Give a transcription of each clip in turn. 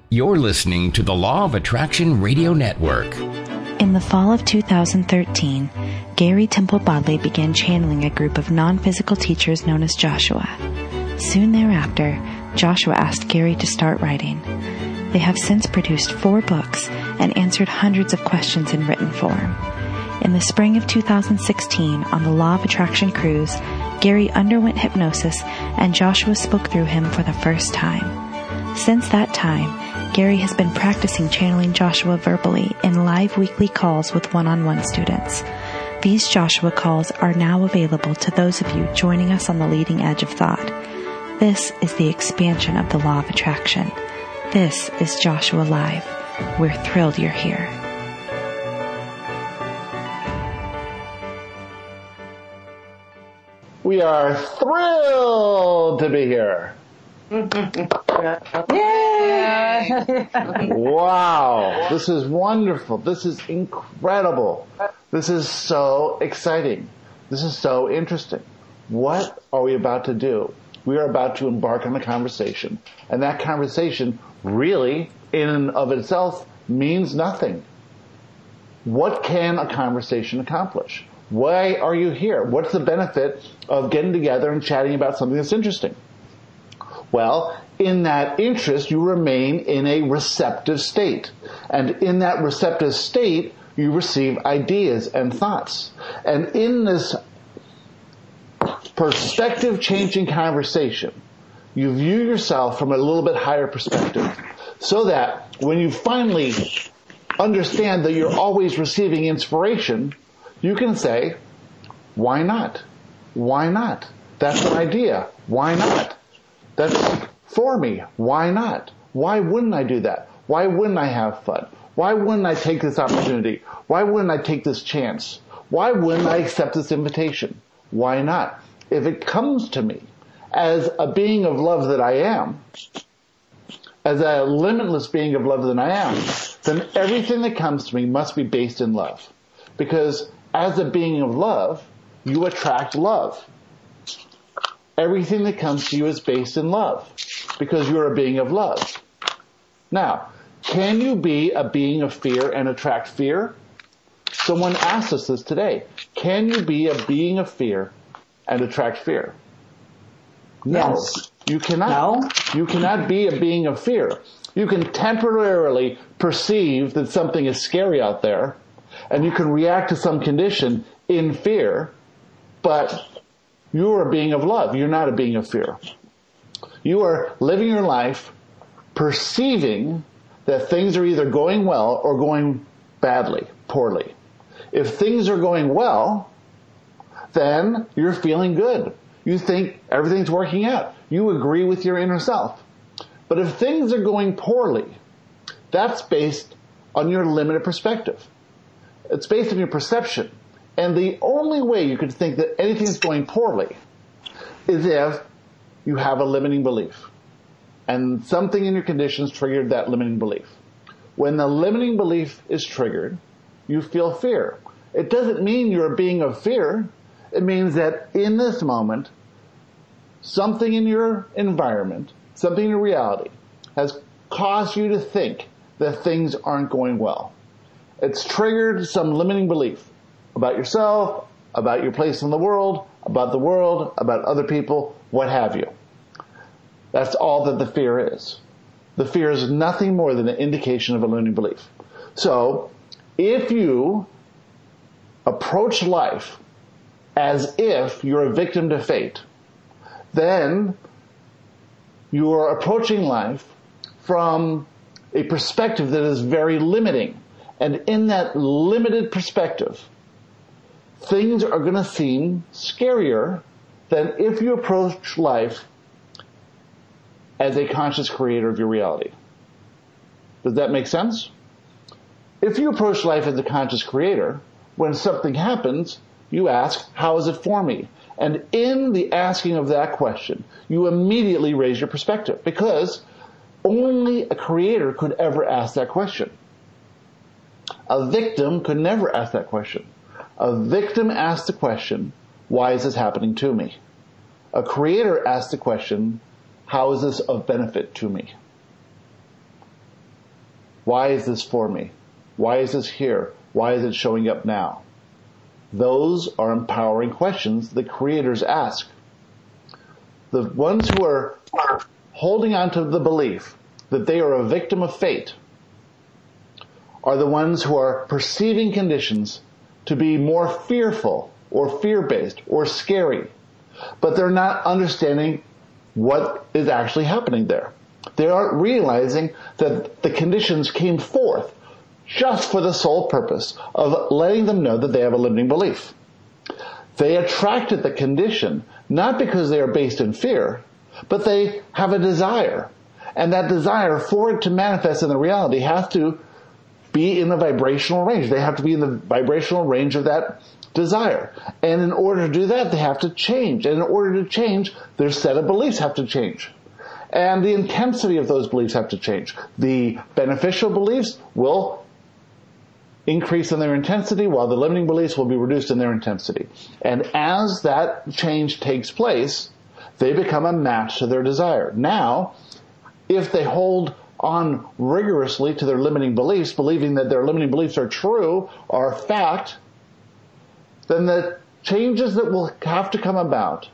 You're listening to the Law of Attraction Radio Network. In the fall of 2013, Gary Temple Bodley began channeling a group of non-physical teachers known as Joshua. Soon thereafter, Joshua asked Gary to start writing. They have since produced 4 books and answered hundreds of questions in written form. In the spring of 2016, on the Law of Attraction cruise, Gary underwent hypnosis and Joshua spoke through him for the first time. Since that time, Gary has been practicing channeling Joshua verbally in live weekly calls with one-on-one students. These Joshua calls are now available to those of you joining us on the leading edge of thought. This is the expansion of the Law of Attraction. This is Joshua Live. We're thrilled you're here. We are thrilled to be here. Yay! Wow, this is wonderful. This is incredible. This is so exciting. This is so interesting. What are we about to do? We are about to embark on a conversation, and that conversation really, in and of itself, means nothing. What can a conversation accomplish? Why are you here? What's the benefit of getting together and chatting about something that's interesting? Well, in that interest, you remain in a receptive state. And in that receptive state, you receive ideas and thoughts. And in this perspective-changing conversation, you view yourself from a little bit higher perspective, so that when you finally understand that you're always receiving inspiration, you can say, why not? Why not? That's an idea. Why not? That's for me. Why not? Why wouldn't I do that? Why wouldn't I have fun? Why wouldn't I take this opportunity? Why wouldn't I take this chance? Why wouldn't I accept this invitation? Why not? If it comes to me as a being of love that I am, as a limitless being of love that I am, then everything that comes to me must be based in love. Because as a being of love, you attract love. Everything that comes to you is based in love, because you're a being of love. Now, can you be a being of fear and attract fear? Someone asked us this today. Can you be a being of fear and attract fear? No. Yes. You cannot. No. You cannot be a being of fear. You can temporarily perceive that something is scary out there, and you can react to some condition in fear, but you're a being of love. You're not a being of fear. You are living your life perceiving that things are either going well or going badly, poorly. If things are going well, then you're feeling good. You think everything's working out. You agree with your inner self. But if things are going poorly, that's based on your limited perspective. It's based on your perception. And the only way you could think that anything's going poorly is if you have a limiting belief. And something in your conditions triggered that limiting belief. When the limiting belief is triggered, you feel fear. It doesn't mean you're a being of fear. It means that in this moment, something in your environment, something in your reality, has caused you to think that things aren't going well. It's triggered some limiting belief about yourself, about your place in the world, about other people, what have you. That's all that the fear is. The fear is nothing more than an indication of a limiting belief. So, if you approach life as if you're a victim to fate, then you are approaching life from a perspective that is very limiting. And in that limited perspective, things are going to seem scarier than if you approach life as a conscious creator of your reality. Does that make sense? If you approach life as a conscious creator, when something happens, you ask, how is it for me? And in the asking of that question, you immediately raise your perspective, because only a creator could ever ask that question. A victim could never ask that question. A victim asks the question, why is this happening to me? A creator asks the question, how is this of benefit to me? Why is this for me? Why is this here? Why is it showing up now? Those are empowering questions the creators ask. The ones who are holding on to the belief that they are a victim of fate are the ones who are perceiving conditions to be more fearful or fear-based or scary, but they're not understanding what is actually happening there. They aren't realizing that the conditions came forth just for the sole purpose of letting them know that they have a limiting belief. They attracted the condition not because they are based in fear, but they have a desire. And that desire, for it to manifest in the reality, has to be in the vibrational range. They have to be in the vibrational range of that desire. And in order to do that, they have to change. And in order to change, their set of beliefs have to change. And the intensity of those beliefs have to change. The beneficial beliefs will increase in their intensity, while the limiting beliefs will be reduced in their intensity. And as that change takes place, they become a match to their desire. Now, if they hold on rigorously to their limiting beliefs, believing that their limiting beliefs are true, are fact, then the changes that will have to come about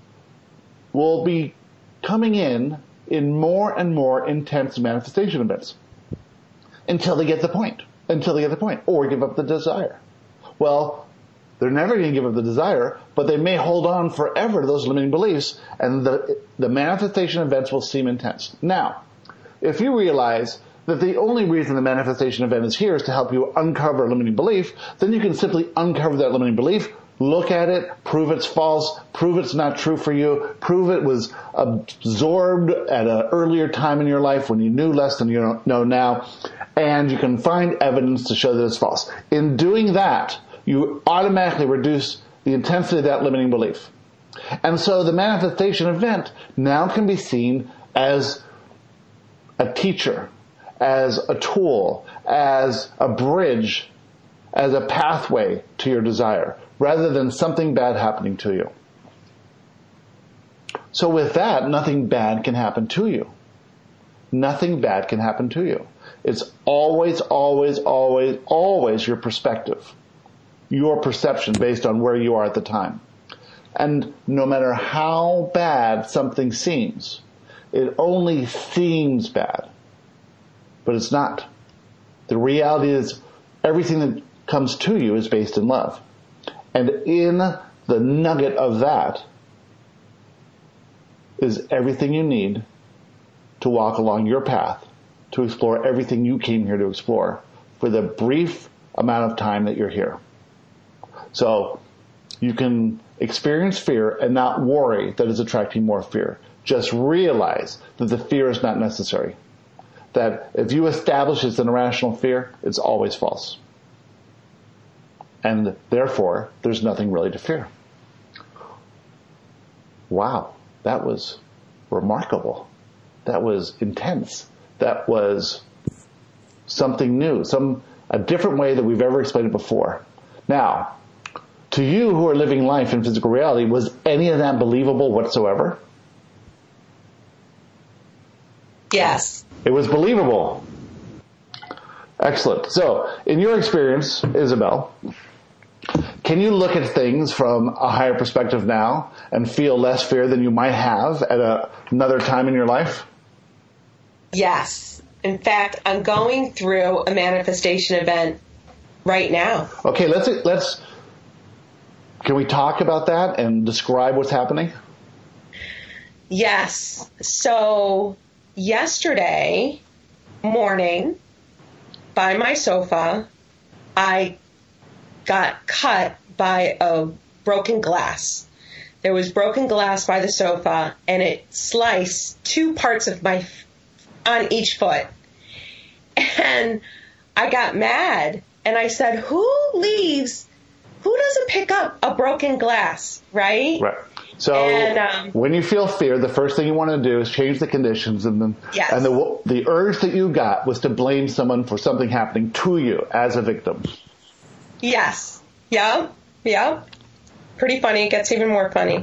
will be coming in more and more intense manifestation events until they get the point, or give up the desire. Well, they're never going to give up the desire, but they may hold on forever to those limiting beliefs, and the manifestation events will seem intense. Now, if you realize that the only reason the manifestation event is here is to help you uncover a limiting belief, then you can simply uncover that limiting belief, look at it, prove it's false, prove it's not true for you, prove it was absorbed at an earlier time in your life when you knew less than you know now, and you can find evidence to show that it's false. In doing that, you automatically reduce the intensity of that limiting belief. And so the manifestation event now can be seen as a teacher, as a tool, as a bridge, as a pathway to your desire, rather than something bad happening to you. So with that, nothing bad can happen to you. Nothing bad can happen to you. It's always, always, always, always your perspective, your perception based on where you are at the time. And no matter how bad something seems, it only seems bad, but it's not. The reality is everything that comes to you is based in love. And in the nugget of that is everything you need to walk along your path, to explore everything you came here to explore for the brief amount of time that you're here. So you can experience fear and not worry that it's attracting more fear. Just realize that the fear is not necessary. That if you establish it's an irrational fear, it's always false. And therefore, there's nothing really to fear. Wow, that was remarkable. That was intense. That was something new, a different way that we've ever explained it before. Now, to you who are living life in physical reality, was any of that believable whatsoever? Yes. It was believable. Excellent. So, in your experience, Isabel, can you look at things from a higher perspective now and feel less fear than you might have at another time in your life? Yes. In fact, I'm going through a manifestation event right now. Okay, let's can we talk about that and describe what's happening? Yes. So yesterday morning, by my sofa, I got cut by a broken glass. There was broken glass by the sofa, and it sliced two parts of on each foot. And I got mad, and I said, who doesn't pick up a broken glass, right? Right. So when you feel fear, the first thing you want to do is change the conditions, and yes. And the urge that you got was to blame someone for something happening to you as a victim. Yes. Yep. Pretty funny. It gets even more funny.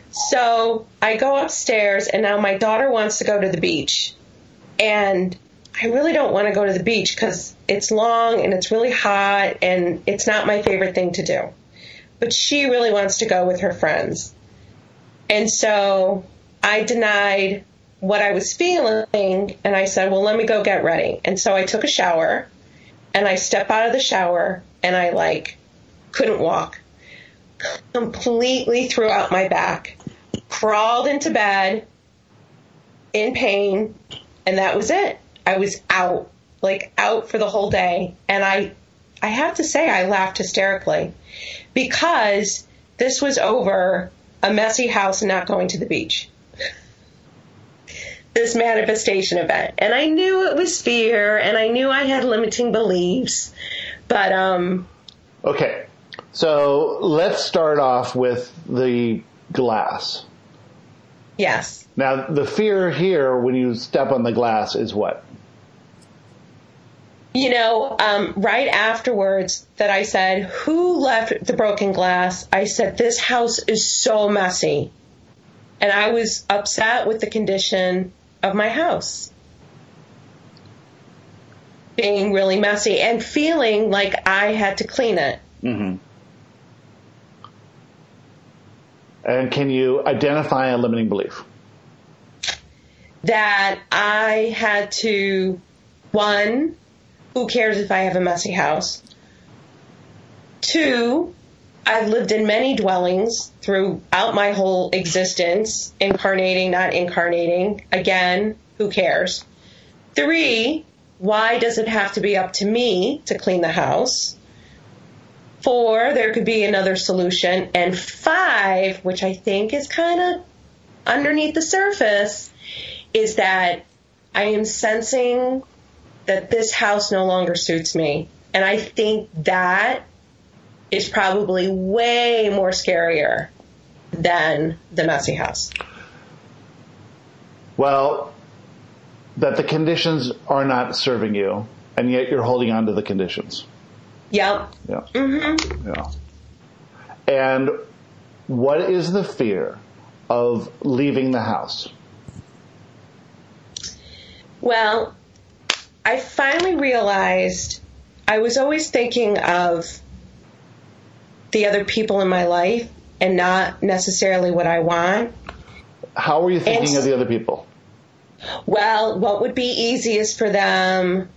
So I go upstairs, and now my daughter wants to go to the beach. And I really don't want to go to the beach because it's long and it's really hot and it's not my favorite thing to do. But she really wants to go with her friends. And so I denied what I was feeling, and I said, well, let me go get ready. And so I took a shower, and I stepped out of the shower, and I, couldn't walk. Completely threw out my back, crawled into bed in pain, and that was it. I was out for the whole day. And I have to say I laughed hysterically because this was over a messy house and not going to the beach. This manifestation event. And I knew it was fear and I knew I had limiting beliefs. But, Okay. So let's start off with the glass. Yes. Now, the fear here when you step on the glass is what? Right afterwards that I said, who left the broken glass? I said, this house is so messy. And I was upset with the condition of my house being really messy and feeling like I had to clean it. Mm-hmm. And can you identify a limiting belief? That I had to, one, who cares if I have a messy house? Two, I've lived in many dwellings throughout my whole existence, incarnating, not incarnating. Again, who cares? Three, why does it have to be up to me to clean the house? Four, there could be another solution. And five, which I think is kind of underneath the surface, is that I am sensing that this house no longer suits me. And I think that is probably way more scarier than the messy house. Well, that the conditions are not serving you, and yet you're holding on to the conditions. Yep. Yeah. Mm-hmm. Yeah. And what is the fear of leaving the house? Well, I finally realized I was always thinking of the other people in my life and not necessarily what I want. How were you thinking of the other people? Well, what would be easiest for them?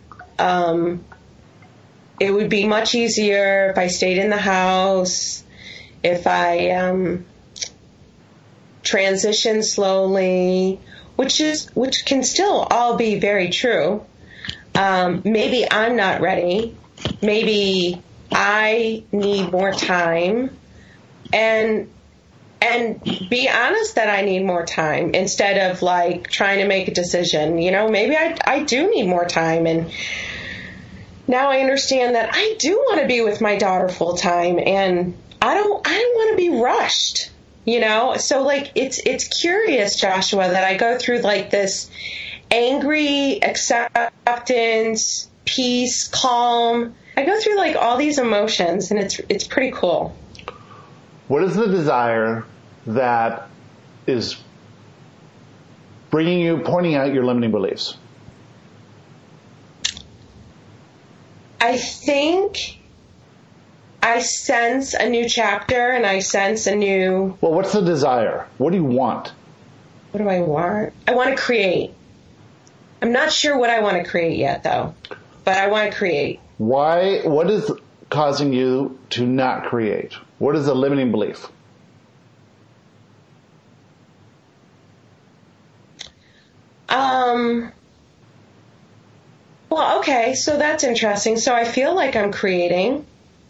It would be much easier if I stayed in the house, if I transitioned slowly, which can still all be very true. Maybe I'm not ready. Maybe I need more time, and be honest that I need more time instead of trying to make a decision. Maybe I do need more time, and now I understand that I do want to be with my daughter full time, and I don't want to be rushed. So it's curious, Joshua, that I go through this angry acceptance, peace, calm. I go through all these emotions, and it's pretty cool. What is the desire that is pointing out your limiting beliefs? I think I sense a new chapter, and I sense a new... Well, what's the desire? What do you want? What do I want? I want to create. I'm not sure what I want to create yet, though, but I want to create. Why? What is causing you to not create? What is the limiting belief? Well, okay, so that's interesting. So I feel like I'm creating.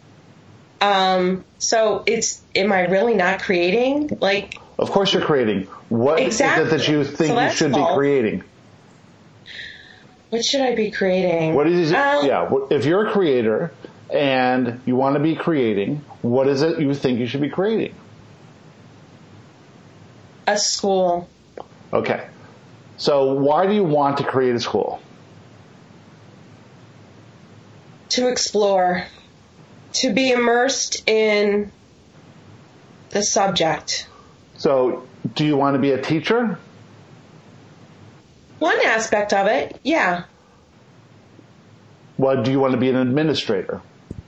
So am I really not creating? Of course you're creating. What exactly. is it that you think you should be creating? What should I be creating? What is it? If you're a creator and you want to be creating, what is it you think you should be creating? A school. Okay. So why do you want to create a school? To explore. To be immersed in the subject. So do you want to be a teacher? One aspect of it, yeah. Well, do you want to be an administrator?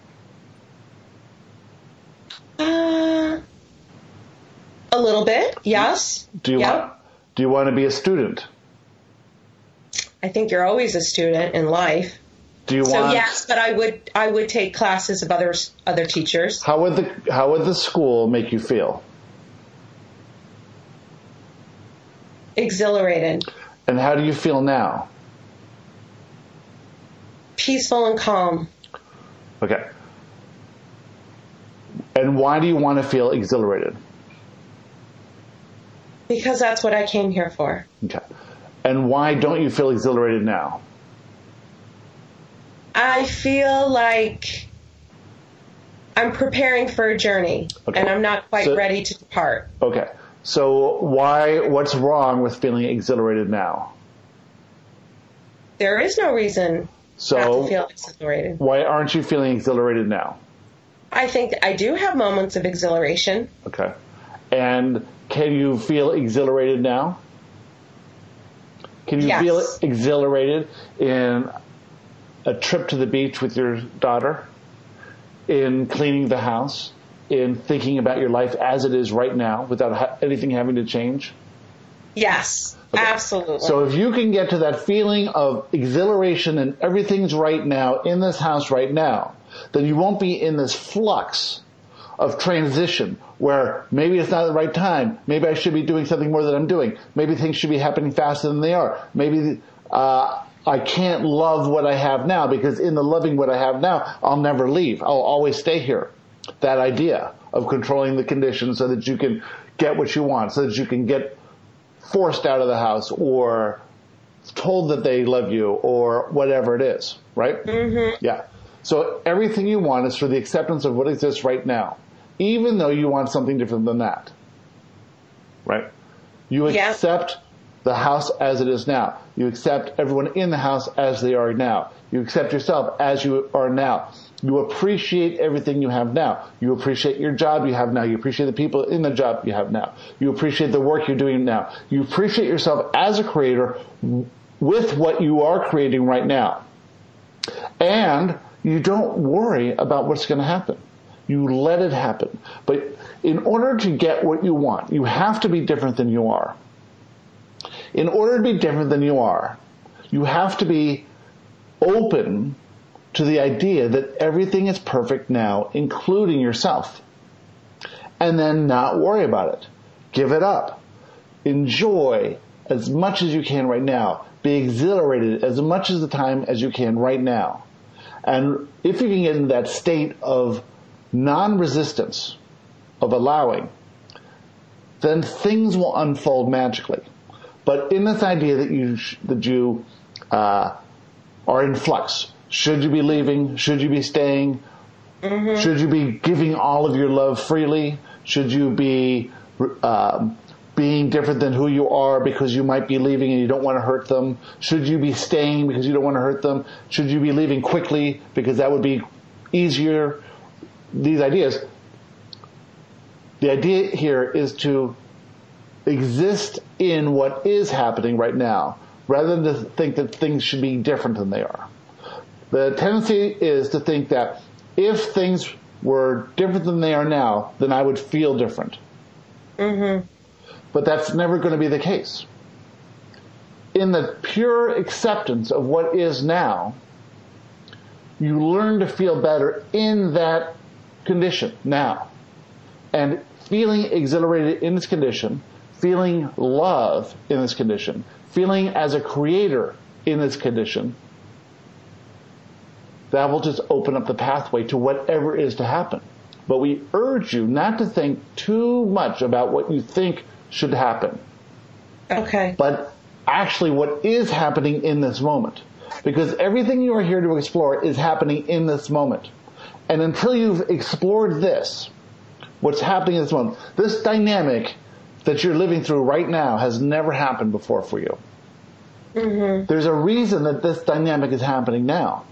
A little bit, yes. Do you want to be a student? I think you're always a student in life. Do you want? Yes, but I would take classes of other teachers. How would the school make you feel? Exhilarated. And how do you feel now? Peaceful and calm. Okay. And why do you want to feel exhilarated? Because that's what I came here for. Okay. And why don't you feel exhilarated now? I feel like I'm preparing for a journey, and I'm not quite ready to depart. Okay. So what's wrong with feeling exhilarated now? There is no reason not to feel exhilarated. Why aren't you feeling exhilarated now? I think I do have moments of exhilaration. Okay. And can you feel exhilarated now? Can you feel exhilarated in a trip to the beach with your daughter? In cleaning the house? In thinking about your life as it is right now without anything having to change? Yes, absolutely. So if you can get to that feeling of exhilaration and everything's right now in this house right now, then you won't be in this flux of transition where maybe it's not the right time. Maybe I should be doing something more than I'm doing. Maybe things should be happening faster than they are. Maybe I can't love what I have now because in the loving what I have now, I'll never leave. I'll always stay here. That idea of controlling the conditions so that you can get what you want, so that you can get forced out of the house or told that they love you or whatever it is, right? Mm-hmm. Yeah. So everything you want is for the acceptance of what exists right now, even though you want something different than that, right? You accept the house as it is now. You accept everyone in the house as they are now. You accept yourself as you are now. You appreciate everything you have now. You appreciate your job you have now. You appreciate the people in the job you have now. You appreciate the work you're doing now. You appreciate yourself as a creator with what you are creating right now. And you don't worry about what's going to happen. You let it happen. But in order to get what you want, you have to be different than you are. In order to be different than you are, you have to be open to the idea that everything is perfect now, including yourself. And then not worry about it. Give it up. Enjoy as much as you can right now. Be exhilarated as much as the time as you can right now. And if you can get into that state of non-resistance, of allowing, then things will unfold magically. But in this idea that you are in flux, should you be leaving? Should you be staying? Mm-hmm. Should you be giving all of your love freely? Should you be being different than who you are because you might be leaving and you don't want to hurt them? Should you be staying because you don't want to hurt them? Should you be leaving quickly because that would be easier? These ideas. The idea here is to exist in what is happening right now rather than to think that things should be different than they are. The tendency is to think that if things were different than they are now, then I would feel different. Mm-hmm. But that's never going to be the case. In the pure acceptance of what is now, you learn to feel better in that condition now. And feeling exhilarated in this condition, feeling love in this condition, feeling as a creator in this condition, that will just open up the pathway to whatever is to happen. But we urge you not to think too much about what you think should happen. Okay. But actually what is happening in this moment. Because everything you are here to explore is happening in this moment. And until you've explored this, what's happening in this moment, this dynamic that you're living through right now has never happened before for you. Mm-hmm. There's a reason that this dynamic is happening now.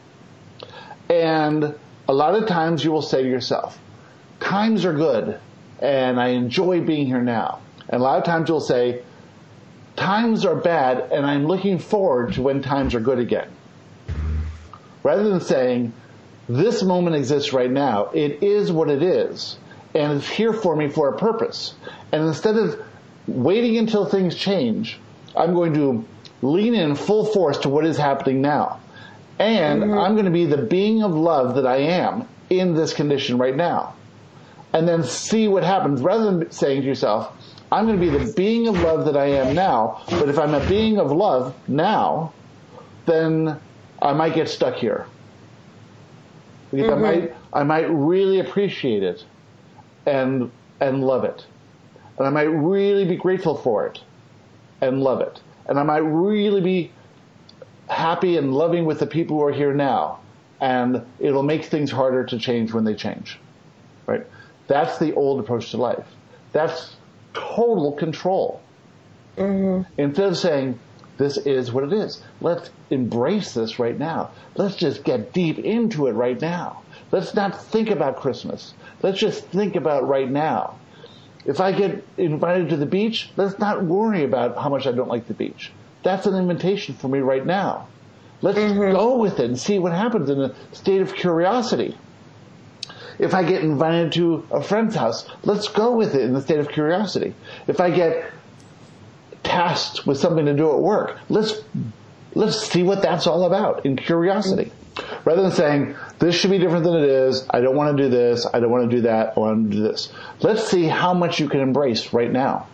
And a lot of times you will say to yourself, times are good and I enjoy being here now. And a lot of times you'll say, times are bad and I'm looking forward to when times are good again. Rather than saying, this moment exists right now, it is what it is, and it's here for me for a purpose. And instead of waiting until things change, I'm going to lean in full force to what is happening now. And I'm going to be the being of love that I am in this condition right now. And then see what happens, rather than saying to yourself, I'm going to be the being of love that I am now, but if I'm a being of love now, then I might get stuck here. Because I might really appreciate it and love it. And I might really be grateful for it and love it. And I might really be happy and loving with the people who are here now. And it'll make things harder to change when they change. Right? That's the old approach to life. That's total control. Instead of saying, this is what it is. Let's embrace this right now. Let's just get deep into it right now. Let's not think about Christmas. Let's just think about right now. If I get invited to the beach, let's not worry about how much I don't like the beach. That's an invitation for me right now. Let's go with it and see what happens in a state of curiosity. If I get invited to a friend's house, let's go with it in the state of curiosity. If I get tasked with something to do at work, let's see what that's all about in curiosity. Rather than saying, this should be different than it is, I don't want to do this, I don't want to do that, I want to do this. Let's see how much you can embrace right now.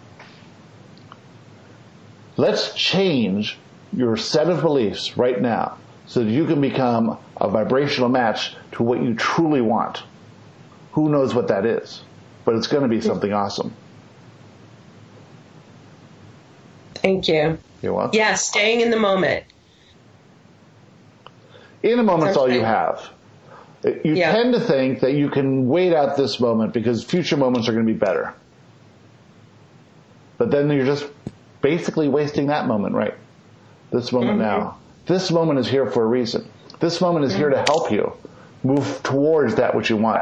Let's change your set of beliefs right now so that you can become a vibrational match to what you truly want. Who knows what that is? But it's going to be something awesome. Thank you. You're welcome. Yeah, staying in the moment. In a moment's all you have. You tend to think that you can wait out this moment because future moments are going to be better. But then you're just basically wasting that moment, right? This moment now. This moment is here for a reason. This moment is here to help you move towards that which you want.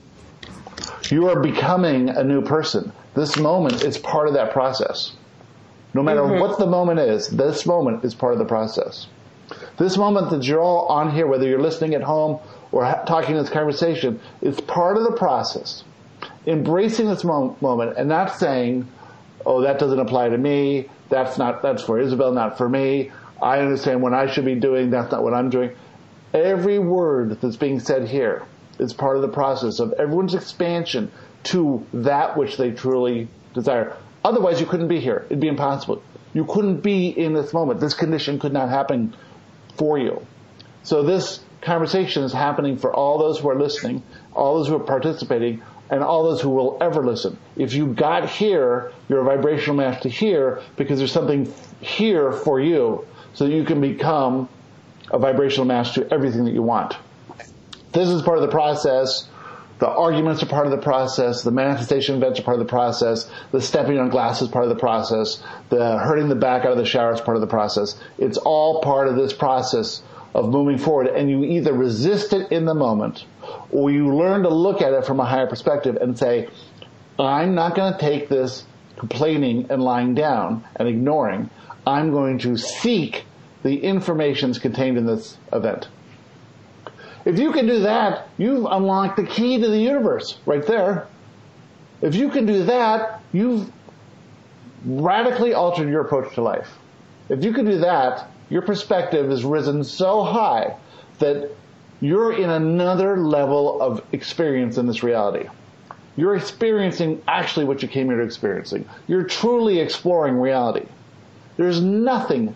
You are becoming a new person. This moment is part of that process. No matter what the moment is, this moment is part of the process. This moment that you're all on here, whether you're listening at home or talking this conversation, is part of the process. Embracing this moment and not saying, oh, that doesn't apply to me, that's for Isabel, not for me, I understand what I should be doing, that's not what I'm doing. Every word that's being said here is part of the process of everyone's expansion to that which they truly desire. Otherwise, you couldn't be here. It'd be impossible. You couldn't be in this moment. This condition could not happen for you. So this conversation is happening for all those who are listening, all those who are participating, and all those who will ever listen. If you got here, you're a vibrational match to here because there's something here for you so that you can become a vibrational match to everything that you want. This is part of the process. The arguments are part of the process. The manifestation events are part of the process. The stepping on glass is part of the process. The hurting the back out of the shower is part of the process. It's all part of this process of moving forward. And you either resist it in the moment or you learn to look at it from a higher perspective and say, I'm not going to take this complaining and lying down and ignoring. I'm going to seek the information contained in this event. If you can do that, you've unlocked the key to the universe right there. If you can do that, you've radically altered your approach to life. If you can do that, your perspective has risen so high that you're in another level of experience in this reality. You're experiencing actually what you came here to experiencing. You're truly exploring reality. There's nothing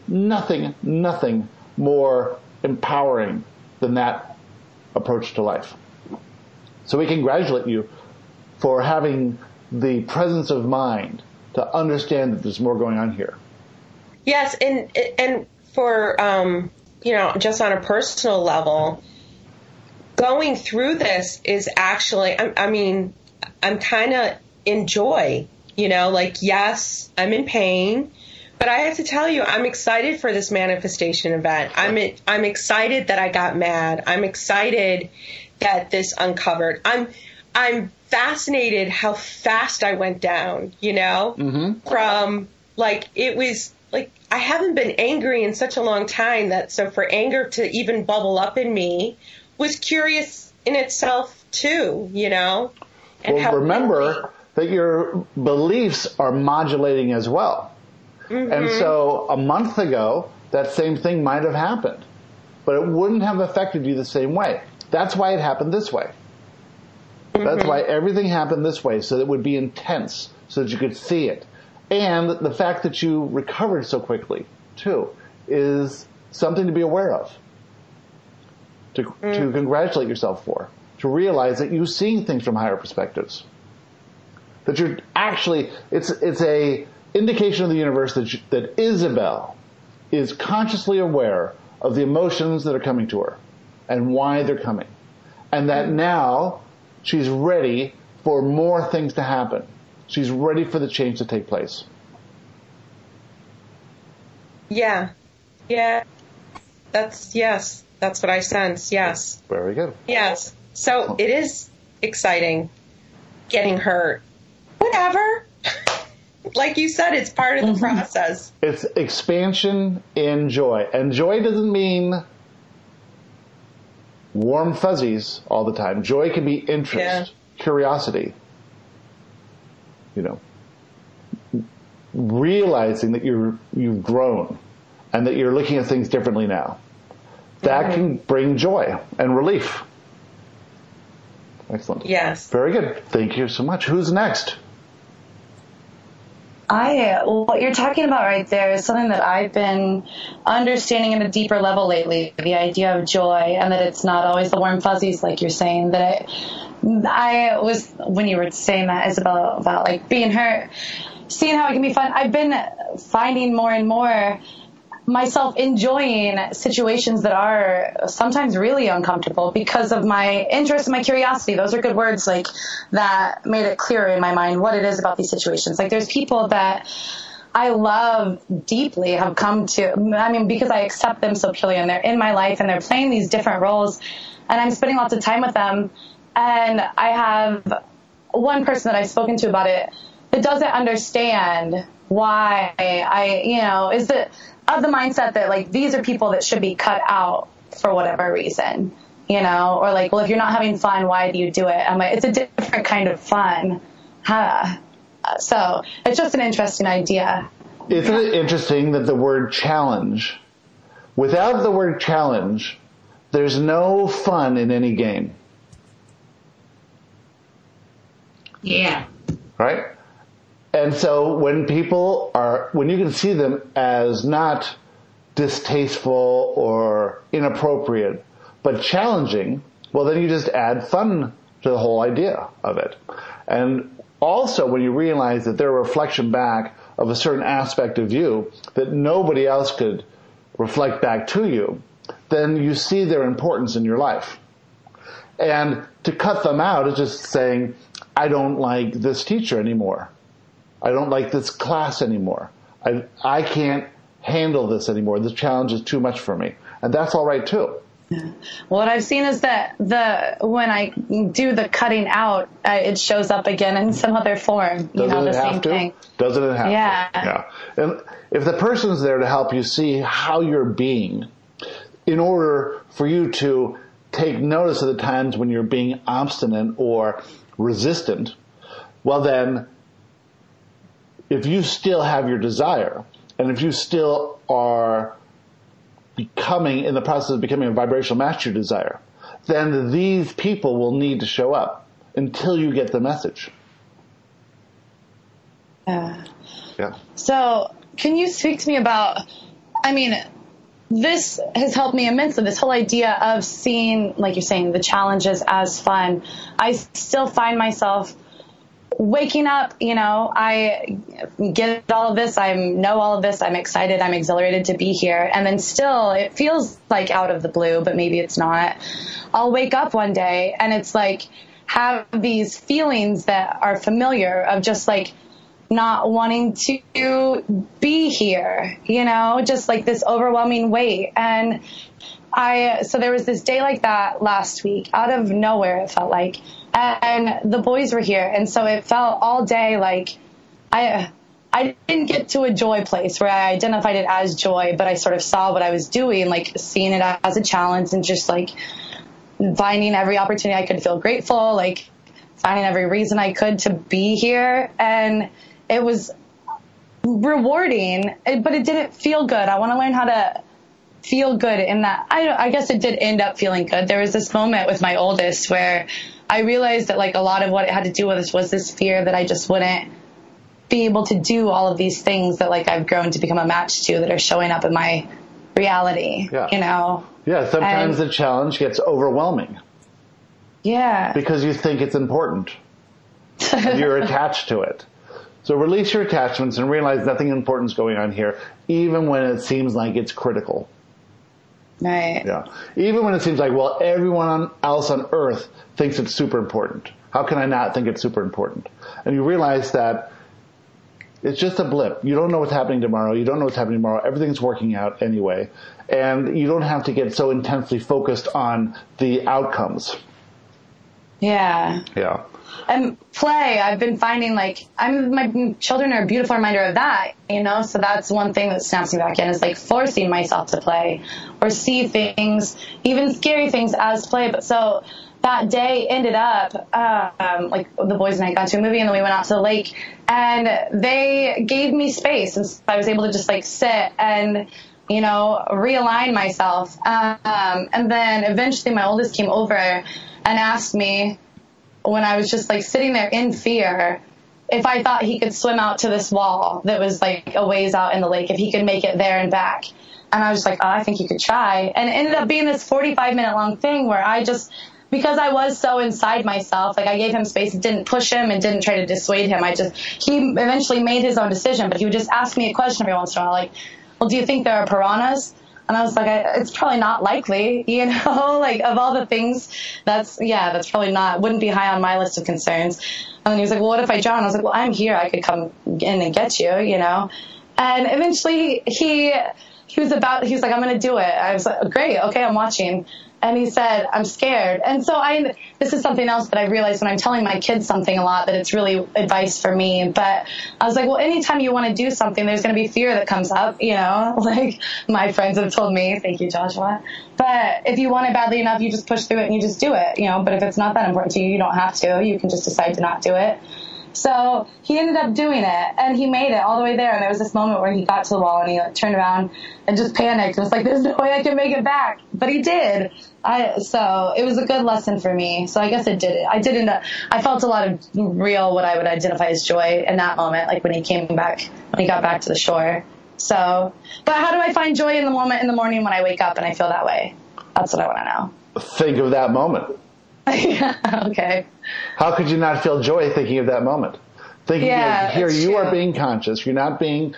more empowering than that approach to life. So we congratulate you for having the presence of mind to understand that there's more going on here. Yes, and for just on a personal level, going through this is actually, I'm kind of in joy. Yes, I'm in pain. But I have to tell you, I'm excited for this manifestation event. I'm excited that I got mad. I'm excited that this uncovered. I'm fascinated how fast I went down, from it was like, I haven't been angry in such a long time so for anger to even bubble up in me was curious in itself too, And well, remember that your beliefs are modulating as well. Mm-hmm. And so a month ago, that same thing might have happened, but it wouldn't have affected you the same way. That's why it happened this way. Mm-hmm. That's why everything happened this way, so that it would be intense, so that you could see it. And the fact that you recovered so quickly, too, is something to be aware of, to congratulate yourself for, to realize that you're seeing things from higher perspectives. That you're actually, it's a indication of the universe that Isabel is consciously aware of the emotions that are coming to her and why they're coming. And that now she's ready for more things to happen. She's ready for the change to take place. Yeah. That's what I sense. Yes. Very good. Yes. So it is exciting getting hurt. Whatever. Like you said, it's part of the process. It's expansion in joy. And joy doesn't mean warm fuzzies all the time. Joy can be interest, curiosity. Realizing that you've grown and that you're looking at things differently now. That can bring joy and relief. Excellent. Yes. Very good. Thank you so much. Who's next? What you're talking about right there is something that I've been understanding at a deeper level lately, the idea of joy, and that it's not always the warm fuzzies like you're saying. That I was, when you were saying that, Isabel, about like being hurt, seeing how it can be fun, I've been finding more and more myself enjoying situations that are sometimes really uncomfortable because of my interest and my curiosity. Those are good words, like, that made it clearer in my mind what it is about these situations. Like, there's people that I love deeply have come to, because I accept them so purely, and they're in my life and they're playing these different roles, and I'm spending lots of time with them. And I have one person that I've spoken to about it that doesn't understand why is of the mindset that, like, these are people that should be cut out for whatever reason, or like, well, if you're not having fun, why do you do it? I'm like, it's a different kind of fun. So it's just an interesting idea. Isn't it interesting that the word challenge, without the word challenge, there's no fun in any game. Yeah. Right? And so when you can see them as not distasteful or inappropriate, but challenging, well, then you just add fun to the whole idea of it. And also when you realize that they're a reflection back of a certain aspect of you that nobody else could reflect back to you, then you see their importance in your life. And to cut them out is just saying, I don't like this teacher anymore. I don't like this class anymore. I can't handle this anymore. This challenge is too much for me. And that's all right too. Yeah. What I've seen is that when I do the cutting out, it shows up again in some other form. Doesn't it the have same to? thing. Doesn't it have to? Yeah. And if the person's there to help you see how you're being, in order for you to take notice of the times when you're being obstinate or resistant, well then, if you still have your desire, and if you still are in the process of becoming a vibrational match to your desire, then these people will need to show up until you get the message. Yeah. Yeah. So, can you speak to me about, this has helped me immensely, this whole idea of seeing, like you're saying, the challenges as fun. I still find myself waking up, I get all of this, I know all of this, I'm excited, I'm exhilarated to be here, and then still it feels like out of the blue, but maybe it's not. I'll wake up one day and it's like have these feelings that are familiar of just like not wanting to be here, just like this overwhelming weight. And so there was this day like that last week, out of nowhere it felt like, and the boys were here, and so it felt all day like I I didn't get to a joy place where I identified it as joy, but I sort of saw what I was doing, like seeing it as a challenge and just like finding every opportunity I could feel grateful, like finding every reason I could to be here. And it was rewarding, but it didn't feel good. I want to learn how to feel good in that. I guess it did end up feeling good. There was this moment with my oldest where I realized that like a lot of what it had to do with was this fear that I just wouldn't be able to do all of these things that like I've grown to become a match to that are showing up in my reality, you know? Yeah, sometimes the challenge gets overwhelming. Yeah. Because you think it's important. And you're attached to it. So release your attachments and realize nothing important is going on here, even when it seems like it's critical. Right. Yeah. Even when it seems like, well, everyone else on earth thinks it's super important. How can I not think it's super important? And you realize that it's just a blip. You don't know what's happening tomorrow. You don't know what's happening tomorrow. Everything's working out anyway. And you don't have to get so intensely focused on the outcomes. Yeah. Yeah. And play, I've been finding like, my children are a beautiful reminder of that, you know? So that's one thing that snaps me back in is like forcing myself to play or see things, even scary things as play. But so that day ended up, like the boys and I got to a movie and then we went out to the lake and they gave me space. And so I was able to just like sit and, you know, realign myself. And then eventually my oldest came over and asked me, when I was just like sitting there in fear, if I thought he could swim out to this wall that was like a ways out in the lake, if he could make it there and back. And I was like, oh, I think you could try. And it ended up being this 45-minute long thing where I just, because I was so inside myself, like I gave him space, didn't push him and didn't try to dissuade him. He eventually made his own decision, but he would just ask me a question every once in a while, like, well, do you think there are piranhas? And I was like, it's probably not likely, you know, like of all the things, that's probably not, wouldn't be high on my list of concerns. And then he was like, well, what if I drown? I was like, well, I'm here. I could come in and get you, you know? And eventually he was like, I'm going to do it. I was like, great. Okay. I'm watching. And he said, I'm scared. And so this is something else that I realized when I'm telling my kids something a lot, that it's really advice for me. But I was like, well, anytime you want to do something, there's going to be fear that comes up, you know, like my friends have told me, thank you, Joshua. But if you want it badly enough, you just push through it and you just do it, you know, but if it's not that important to you, you don't have to. You can just decide to not do it. So he ended up doing it, and he made it all the way there. And there was this moment where he got to the wall, and he like, turned around and just panicked. It was like, there's no way I can make it back. But he did. So it was a good lesson for me. So I guess it did it. I felt a lot of real, what I would identify as joy in that moment, like when he got back to the shore. So, but how do I find joy in the morning when I wake up and I feel that way? That's what I want to know. Think of that moment. Okay. How could you not feel joy thinking of that moment? Thinking here you true. Are being conscious. You're not being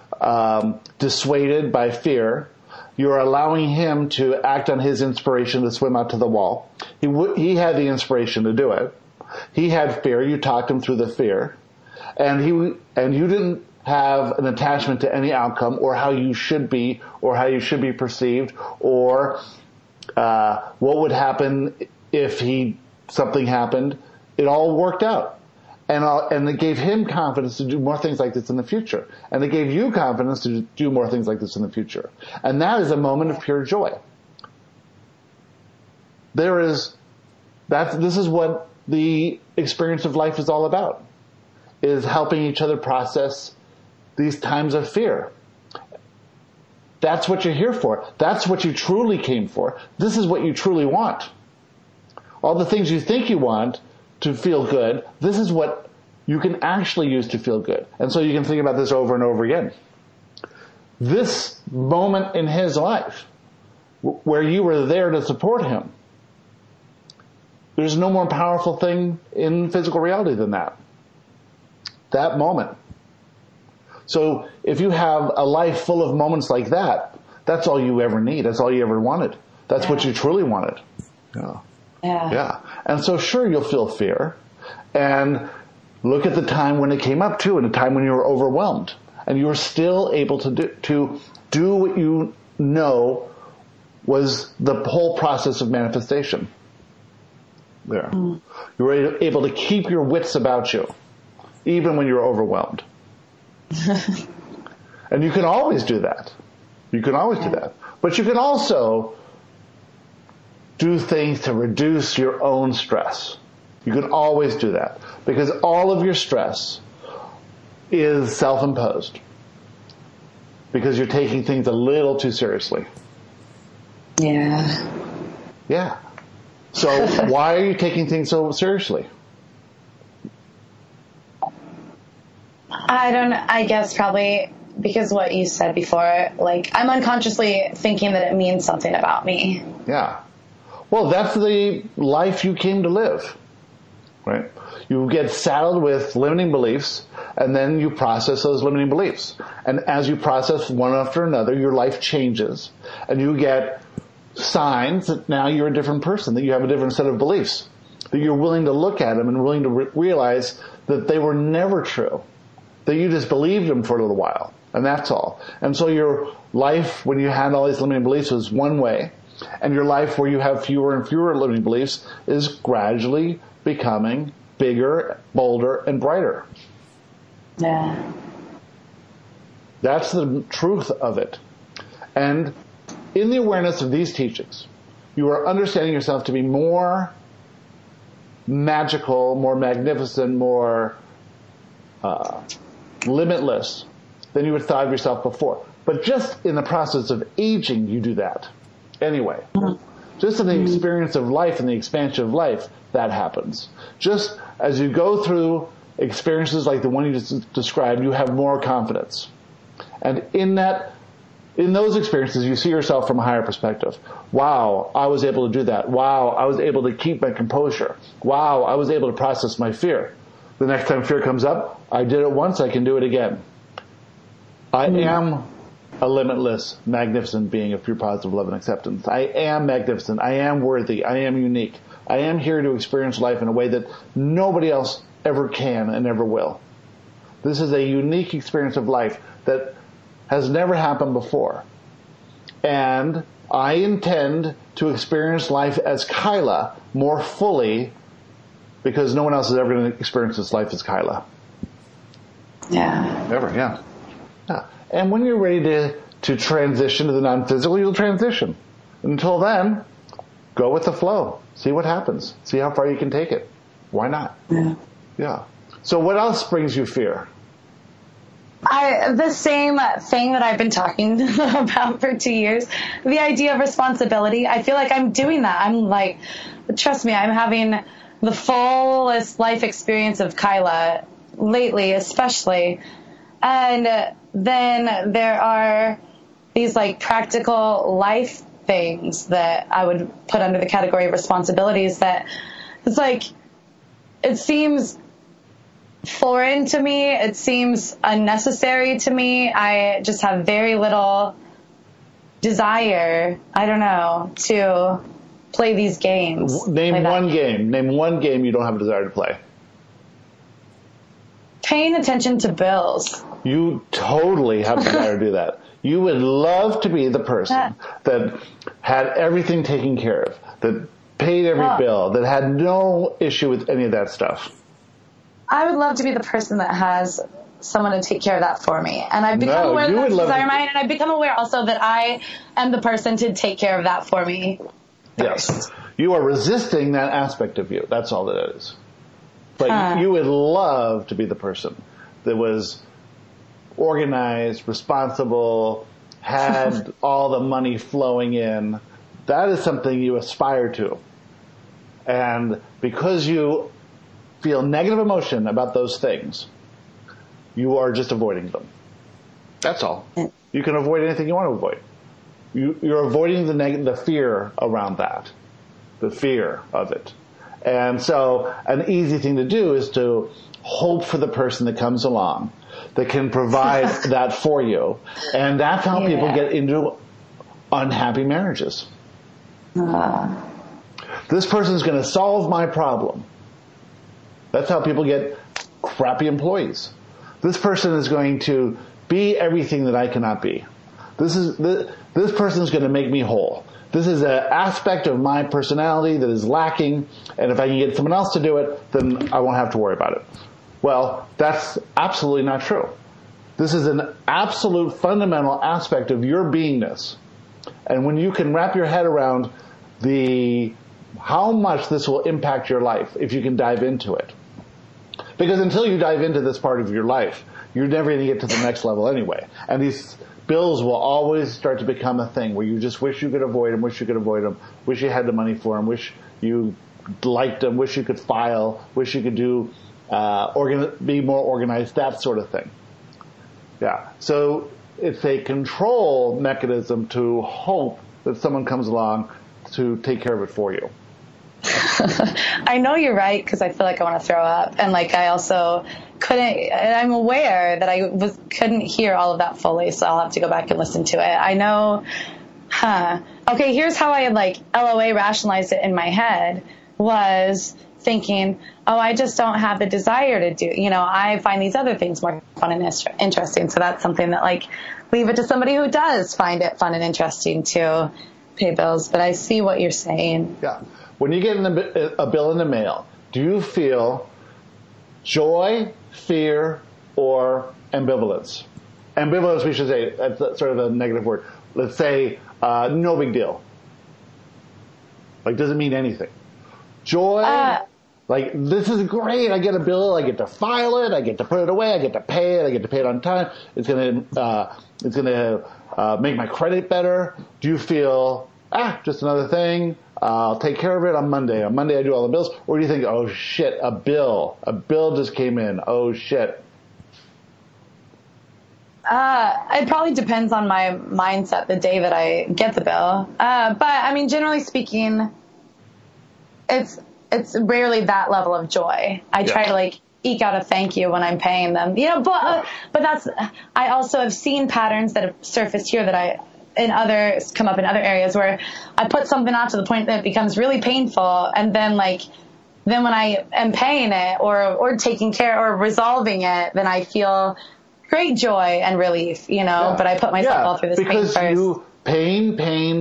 dissuaded by fear. You're allowing him to act on his inspiration to swim out to the wall. He had the inspiration to do it. He had fear. You talked him through the fear, and you didn't have an attachment to any outcome or how you should be perceived or what would happen if something happened. It all worked out. And it gave him confidence to do more things like this in the future. And it gave you confidence to do more things like this in the future. And that is a moment of pure joy. This is what the experience of life is all about, is helping each other process these times of fear. That's what you're here for. That's what you truly came for. This is what you truly want. All the things you think you want to feel good, this is what you can actually use to feel good. And so you can think about this over and over again. This moment in his life, where you were there to support him, there's no more powerful thing in physical reality than that. That moment. So if you have a life full of moments like that, that's all you ever need. That's all you ever wanted. That's what you truly wanted. Yeah. And so sure, you'll feel fear. And look at the time when it came up too, and the time when you were overwhelmed. And you were still able to do what you know was the whole process of manifestation. There. You were able to keep your wits about you, even when you were overwhelmed. And you can always do that. You can always do that. But you can also do things to reduce your own stress. You can always do that. Because all of your stress is self-imposed. Because you're taking things a little too seriously. Yeah. Yeah. So why are you taking things so seriously? I guess probably because what you said before, like, I'm unconsciously thinking that it means something about me. Yeah. Well, that's the life you came to live, right? You get saddled with limiting beliefs, and then you process those limiting beliefs. And as you process one after another, your life changes, and you get signs that now you're a different person, that you have a different set of beliefs, that you're willing to look at them and willing to realize that they were never true, that you just believed them for a little while, and that's all. And so your life, when you had all these limiting beliefs, was one way, and your life where you have fewer and fewer limiting beliefs is gradually becoming bigger, bolder, and brighter. Yeah. That's the truth of it. And in the awareness of these teachings, you are understanding yourself to be more magical, more magnificent, more limitless than you would have thought of yourself before. But just in the process of aging, you do that. Anyway, just in the experience of life and the expansion of life, that happens. Just as you go through experiences like the one you just described, you have more confidence. And in those experiences, you see yourself from a higher perspective. Wow, I was able to do that. Wow, I was able to keep my composure. Wow, I was able to process my fear. The next time fear comes up, I did it once, I can do it again. I am a limitless, magnificent being of pure positive love and acceptance. I am magnificent. I am worthy. I am unique. I am here to experience life in a way that nobody else ever can and ever will. This is a unique experience of life that has never happened before. And I intend to experience life as Kyla more fully because no one else is ever going to experience this life as Kyla. Yeah. Ever, yeah. And when you're ready to transition to the non-physical, you'll transition. Until then, go with the flow. See what happens. See how far you can take it. Why not? Yeah. So what else brings you fear? The same thing that I've been talking about for 2 years, the idea of responsibility. I feel like I'm doing that. I'm like, trust me, I'm having the fullest life experience of Kyla lately, especially. And then there are these like practical life things that I would put under the category of responsibilities that it's like, it seems foreign to me. It seems unnecessary to me. I just have very little desire, I don't know, to play these games. Name one game. Name one game you don't have a desire to play. Paying attention to bills. You totally have a desire to do that. You would love to be the person that had everything taken care of, that paid every bill, that had no issue with any of that stuff. I would love to be the person that has someone to take care of that for me. And I've become aware that that's desire mine, and I've become aware also that I am the person to take care of that for me. Yes. You are resisting that aspect of you. That's all that is. But you would love to be the person that was organized, responsible, had all the money flowing in. That is something you aspire to. And because you feel negative emotion about those things, you are just avoiding them. That's all. You can avoid anything you want to avoid. You're avoiding the fear around that, the fear of it. And so an easy thing to do is to hope for the person that comes along that can provide that for you. And that's how people get into unhappy marriages. This person's going to solve my problem. That's how people get crappy employees. This person is going to be everything that I cannot be. This person is going to make me whole. This is an aspect of my personality that is lacking, and if I can get someone else to do it, then I won't have to worry about it. Well, that's absolutely not true. This is an absolute fundamental aspect of your beingness. And when you can wrap your head around how much this will impact your life, if you can dive into it. Because until you dive into this part of your life, you're never going to get to the next level anyway. And these bills will always start to become a thing where you just wish you could avoid them, wish you had the money for them, wish you liked them, wish you could file, wish you could do, be more organized, that sort of thing. Yeah. So it's a control mechanism to hope that someone comes along to take care of it for you. I know you're right, because I feel like I want to throw up, and like I also couldn't. And I'm aware that I couldn't hear all of that fully, so I'll have to go back and listen to it. I know. Okay, here's how I had like LOA rationalized it in my head, was thinking, oh, I just don't have the desire to do. I find these other things more fun and interesting. So that's something that like leave it to somebody who does find it fun and interesting to pay bills. But I see what you're saying. Yeah. When you get a bill in the mail, do you feel joy, fear, or ambivalence? Ambivalence, we should say, that's sort of a negative word. Let's say, no big deal. Like, doesn't mean anything. Joy, like, this is great. I get a bill. I get to file it. I get to put it away. I get to pay it. I get to pay it on time. It's going to make my credit better. Do you feel, just another thing? I'll take care of it on Monday. On Monday I do all the bills. Or do you think, oh shit, a bill just came in. Oh shit. It probably depends on my mindset the day that I get the bill. But I mean, generally speaking, it's rarely that level of joy. I try to like eke out a thank you when I'm paying them, but that's, I also have seen patterns that have surfaced here that come up in other areas where I put something out to the point that it becomes really painful. And then when I am paying it or taking care or resolving it, then I feel great joy and relief, but I put myself all through this pain first. Because you pain,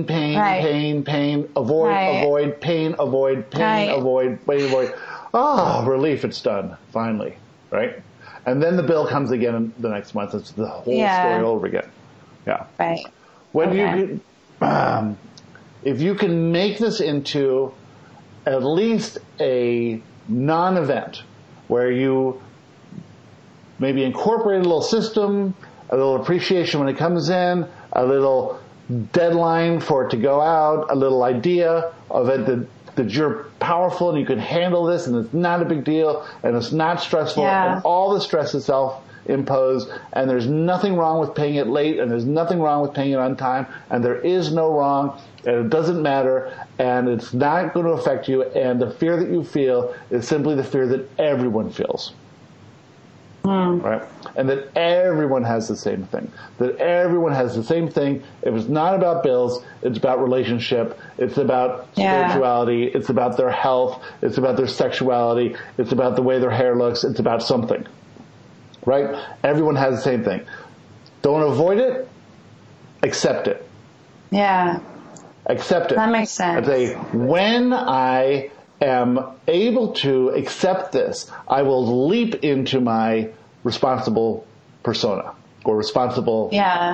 avoid, pain, avoid. Oh, relief, it's done, finally, right? And then the bill comes again the next month. It's the whole story over again. Yeah. Right. When if you can make this into at least a non-event where you maybe incorporate a little system, a little appreciation when it comes in, a little deadline for it to go out, a little idea of it that you're powerful and you can handle this and it's not a big deal and it's not stressful and all the stress is self-imposed and there's nothing wrong with paying it late and there's nothing wrong with paying it on time and there is no wrong and it doesn't matter and it's not going to affect you and the fear that you feel is simply the fear that everyone feels. Right? And that everyone has the same thing. That everyone has the same thing. If it's not about bills, it's about relationship. It's about spirituality. It's about their health. It's about their sexuality. It's about the way their hair looks. It's about something. Right? Everyone has the same thing. Don't avoid it. Accept it. Yeah. Accept it. That makes sense. I say, when I am able to accept this, I will leap into my responsible persona or responsible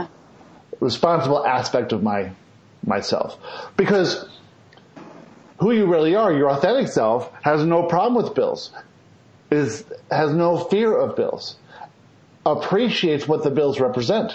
aspect of myself. Because who you really are, your authentic self, has no problem with bills, has no fear of bills, appreciates what the bills represent,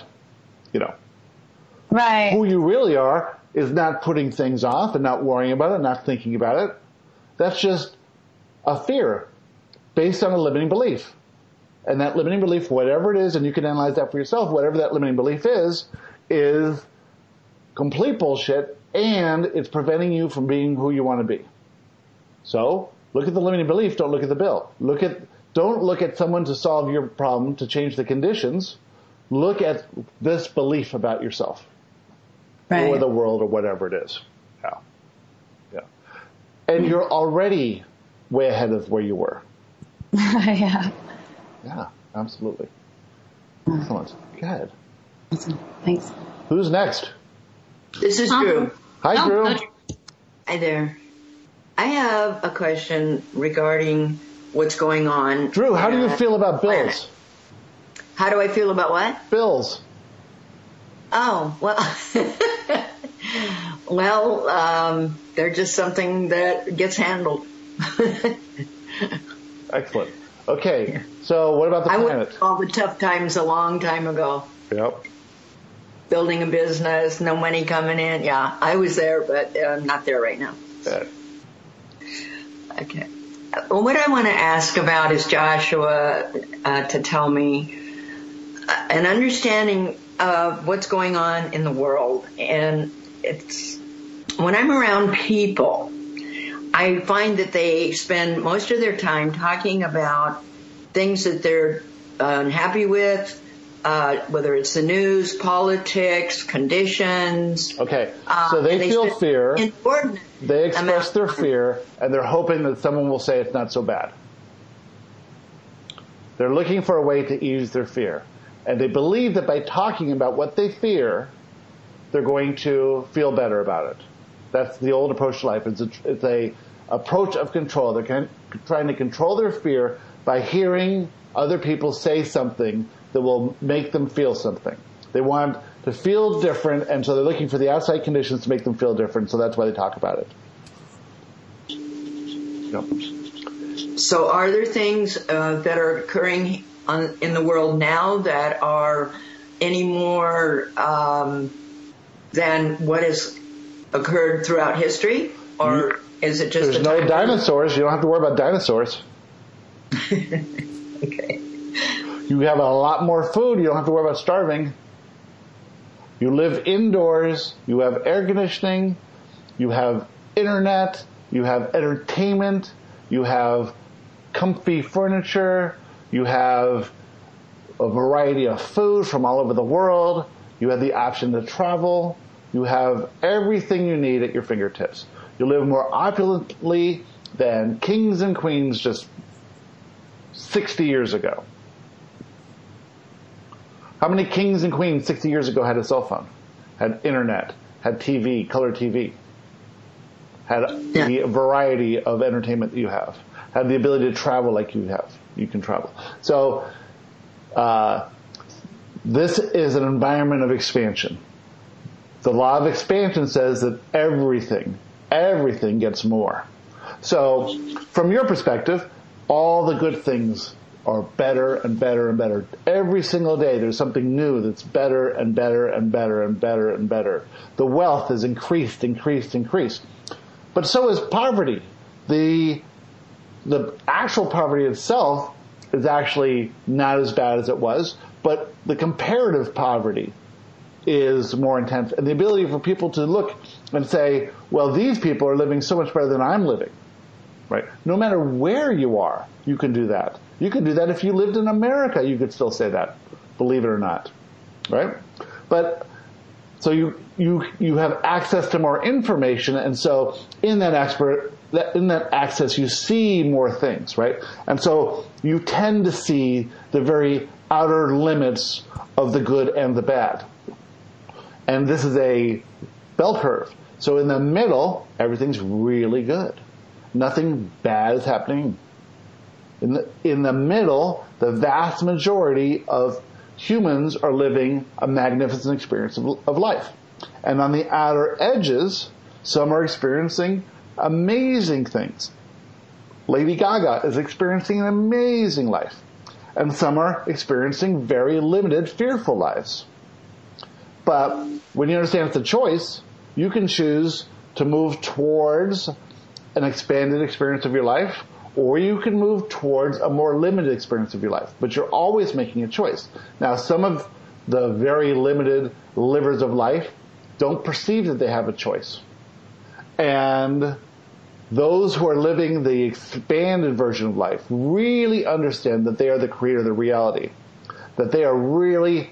Right. Who you really are is not putting things off and not worrying about it, not thinking about it. That's just a fear based on a limiting belief. And that limiting belief, whatever it is, and you can analyze that for yourself, whatever that limiting belief is complete bullshit, and it's preventing you from being who you want to be. So, look at the limiting belief, don't look at the bill. Don't look at someone to solve your problem, to change the conditions. Look at this belief about yourself. Right. Or the world or whatever it is. Yeah. And you're already way ahead of where you were. Yeah, absolutely. Excellent. Good. Awesome. Thanks. Who's next? This is Drew. Hi, Drew. Hi there. I have a question regarding what's going on. Drew, how do you feel about bills? How do I feel about what? Bills. Oh, well, well, they're just something that gets handled. Excellent. Okay, so what about the planet? I went through all the tough times a long time ago. Yep. Building a business, no money coming in. Yeah, I was there, but I'm not there right now. Good. Okay. Well, what I want to ask about is Joshua to tell me an understanding of what's going on in the world. And it's when I'm around people, I find that they spend most of their time talking about things that they're unhappy with, whether it's the news, politics, conditions. Okay, so they feel fear. They express their fear, and they're hoping that someone will say it's not so bad. They're looking for a way to ease their fear. And they believe that by talking about what they fear, they're going to feel better about it. That's the old approach to life. It's a approach of control. They're trying to control their fear by hearing other people say something that will make them feel something. They want to feel different, and so they're looking for the outside conditions to make them feel different, so that's why they talk about it. Yep. So are there things that are occurring in the world now that are any more than what has occurred throughout history? Or is it just... There's no dinosaurs. You don't have to worry about dinosaurs. Okay. You have a lot more food. You don't have to worry about starving. You live indoors. You have air conditioning. You have internet. You have entertainment. You have comfy furniture. You have a variety of food from all over the world. You have the option to travel. You have everything you need at your fingertips. You live more opulently than kings and queens just 60 years ago. How many kings and queens 60 years ago had a cell phone, had internet, had TV, color TV, had the variety of entertainment that you have, had the ability to travel like you have? You can travel. So this is an environment of expansion. The law of expansion says that everything gets more. So from your perspective, all the good things are better and better and better. Every single day there's something new that's better and better and better and better and better. The wealth is increased. But so is poverty. The actual poverty itself is actually not as bad as it was, but the comparative poverty is more intense. And the ability for people to look and say, well, these people are living so much better than I'm living. Right? No matter where you are, you can do that. You could do that if you lived in America. You could still say that, believe it or not. Right? But so you have access to more information, and so in that access you see more things, right? And so you tend to see the very outer limits of the good and the bad. And this is a bell curve. So in the middle, everything's really good. Nothing bad is happening. In the middle, the vast majority of humans are living a magnificent experience of life. And on the outer edges, some are experiencing amazing things. Lady Gaga is experiencing an amazing life. And some are experiencing very limited, fearful lives. But when you understand it's a choice, you can choose to move towards an expanded experience of your life, or you can move towards a more limited experience of your life. But you're always making a choice. Now, some of the very limited livers of life don't perceive that they have a choice. And those who are living the expanded version of life really understand that they are the creator of the reality, that they are really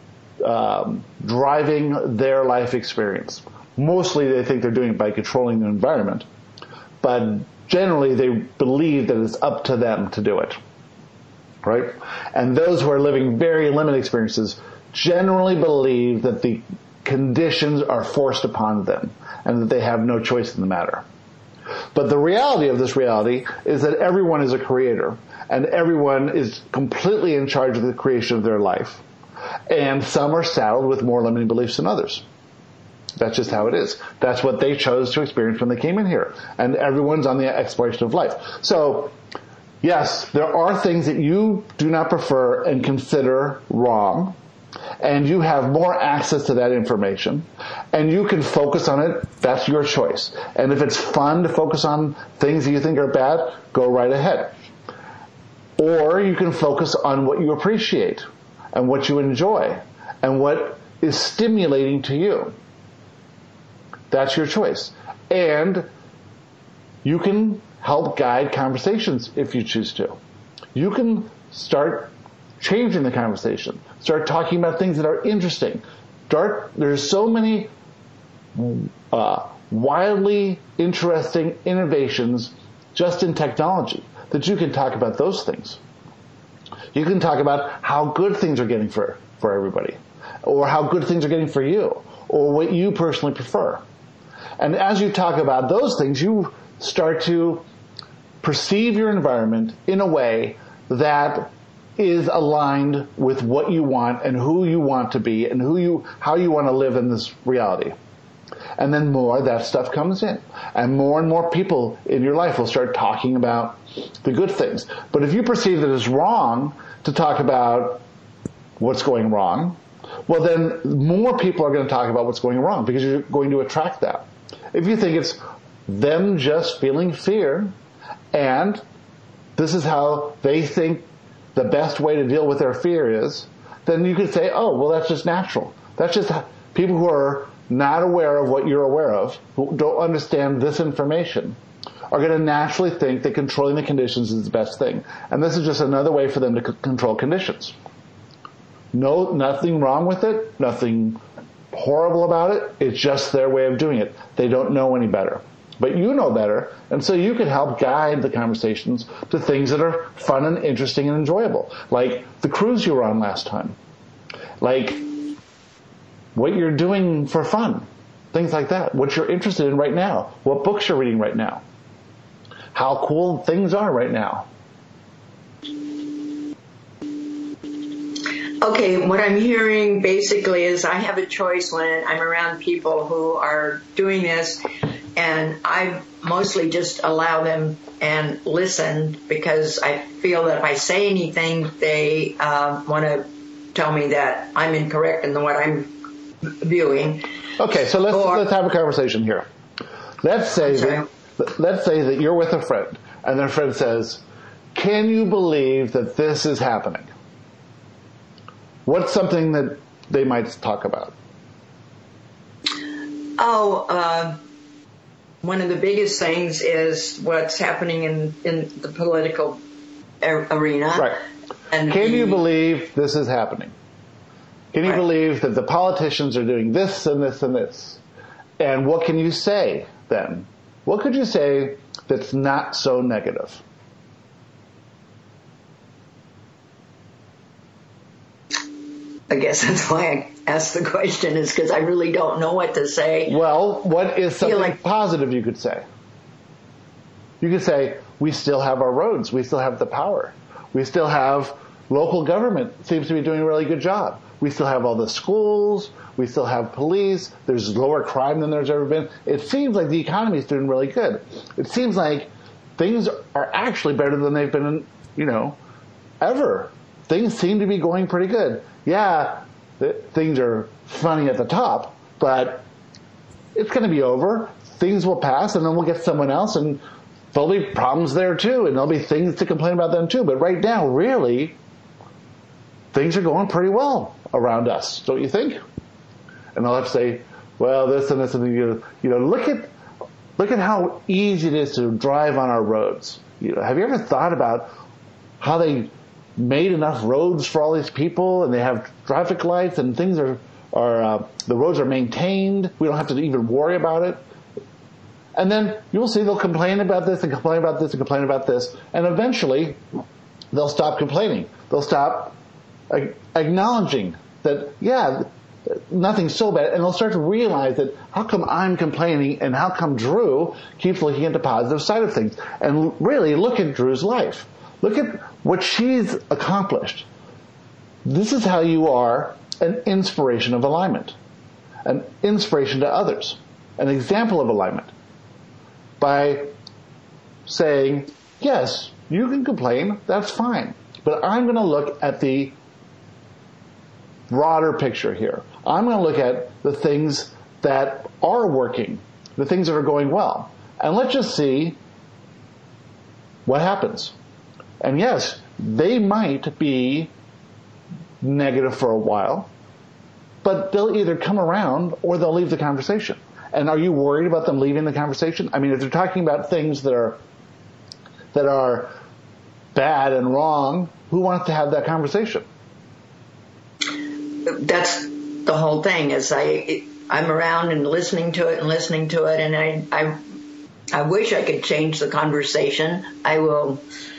driving their life experience. Mostly they think they're doing it by controlling the environment, but generally they believe that it's up to them to do it, right? And those who are living very limited experiences generally believe that the conditions are forced upon them and that they have no choice in the matter. But the reality of this reality is that everyone is a creator, and everyone is completely in charge of the creation of their life. And some are saddled with more limiting beliefs than others. That's just how it is. That's what they chose to experience when they came in here. And everyone's on the exploration of life. So, yes, there are things that you do not prefer and consider wrong, and you have more access to that information, and you can focus on it. That's your choice. And if it's fun to focus on things that you think are bad, go right ahead. Or you can focus on what you appreciate and what you enjoy and what is stimulating to you. That's your choice. And you can help guide conversations if you choose to. You can start changing the conversation. Start talking about things that are interesting. There's so many wildly interesting innovations just in technology that you can talk about those things. You can talk about how good things are getting for everybody, or how good things are getting for you, or what you personally prefer. And as you talk about those things, you start to perceive your environment in a way that is aligned with what you want and who you want to be and how you want to live in this reality. And then more of that stuff comes in. And more people in your life will start talking about the good things. But if you perceive that it's wrong to talk about what's going wrong, well, then more people are going to talk about what's going wrong because you're going to attract that. If you think it's them just feeling fear and this is how they think the best way to deal with their fear is, then you could say, oh, well, that's just natural. That's just people who are not aware of what you're aware of, who don't understand this information, are going to naturally think that controlling the conditions is the best thing. And this is just another way for them to control conditions. No, nothing wrong with it, nothing horrible about it. It's just their way of doing it. They don't know any better. But you know better, and so you can help guide the conversations to things that are fun and interesting and enjoyable, like the cruise you were on last time, like what you're doing for fun, things like that, what you're interested in right now, what books you're reading right now, how cool things are right now. Okay, what I'm hearing basically is I have a choice when I'm around people who are doing this, and I mostly just allow them and listen because I feel that if I say anything, they want to tell me that I'm incorrect in what I'm viewing. Okay, so let's have a conversation here. Let's say that you're with a friend, and their friend says, "Can you believe that this is happening?" What's something that they might talk about? One of the biggest things is what's happening in the political arena. Right. And can you believe this is happening? Can you believe that the politicians are doing this and this and this? And what can you say then? What could you say that's not so negative? I guess that's why I asked the question, is because I really don't know what to say. Well, what is something positive you could say? You could say, we still have our roads. We still have the power. We still have local government seems to be doing a really good job. We still have all the schools. We still have police. There's lower crime than there's ever been. It seems like the economy is doing really good. It seems like things are actually better than they've been, ever. Things seem to be going pretty good. Yeah, things are funny at the top, but it's going to be over. Things will pass, and then we'll get someone else, and there'll be problems there too, and there'll be things to complain about them too. But right now, really, things are going pretty well around us, don't you think? And I'll have to say, well, this and this and look at how easy it is to drive on our roads. Have you ever thought about how they made enough roads for all these people, and they have traffic lights, and things are the roads are maintained. We don't have to even worry about it. And then you'll see they'll complain about this and complain about this and complain about this, and eventually they'll stop complaining. They'll stop acknowledging that, yeah, nothing's so bad, and they'll start to realize that how come I'm complaining and how come Drew keeps looking at the positive side of things. And really look at Drew's life. Look at what she's accomplished. This is how you are an inspiration of alignment, an inspiration to others, an example of alignment. By saying, yes, you can complain, that's fine, but I'm going to look at the broader picture here. I'm going to look at the things that are working, the things that are going well, and let's just see what happens. And yes, they might be negative for a while, but they'll either come around or they'll leave the conversation. And are you worried about them leaving the conversation? I mean, if they're talking about things that are bad and wrong, who wants to have that conversation? That's the whole thing. Is I'm around and listening to it, and I wish I could change the conversation. I will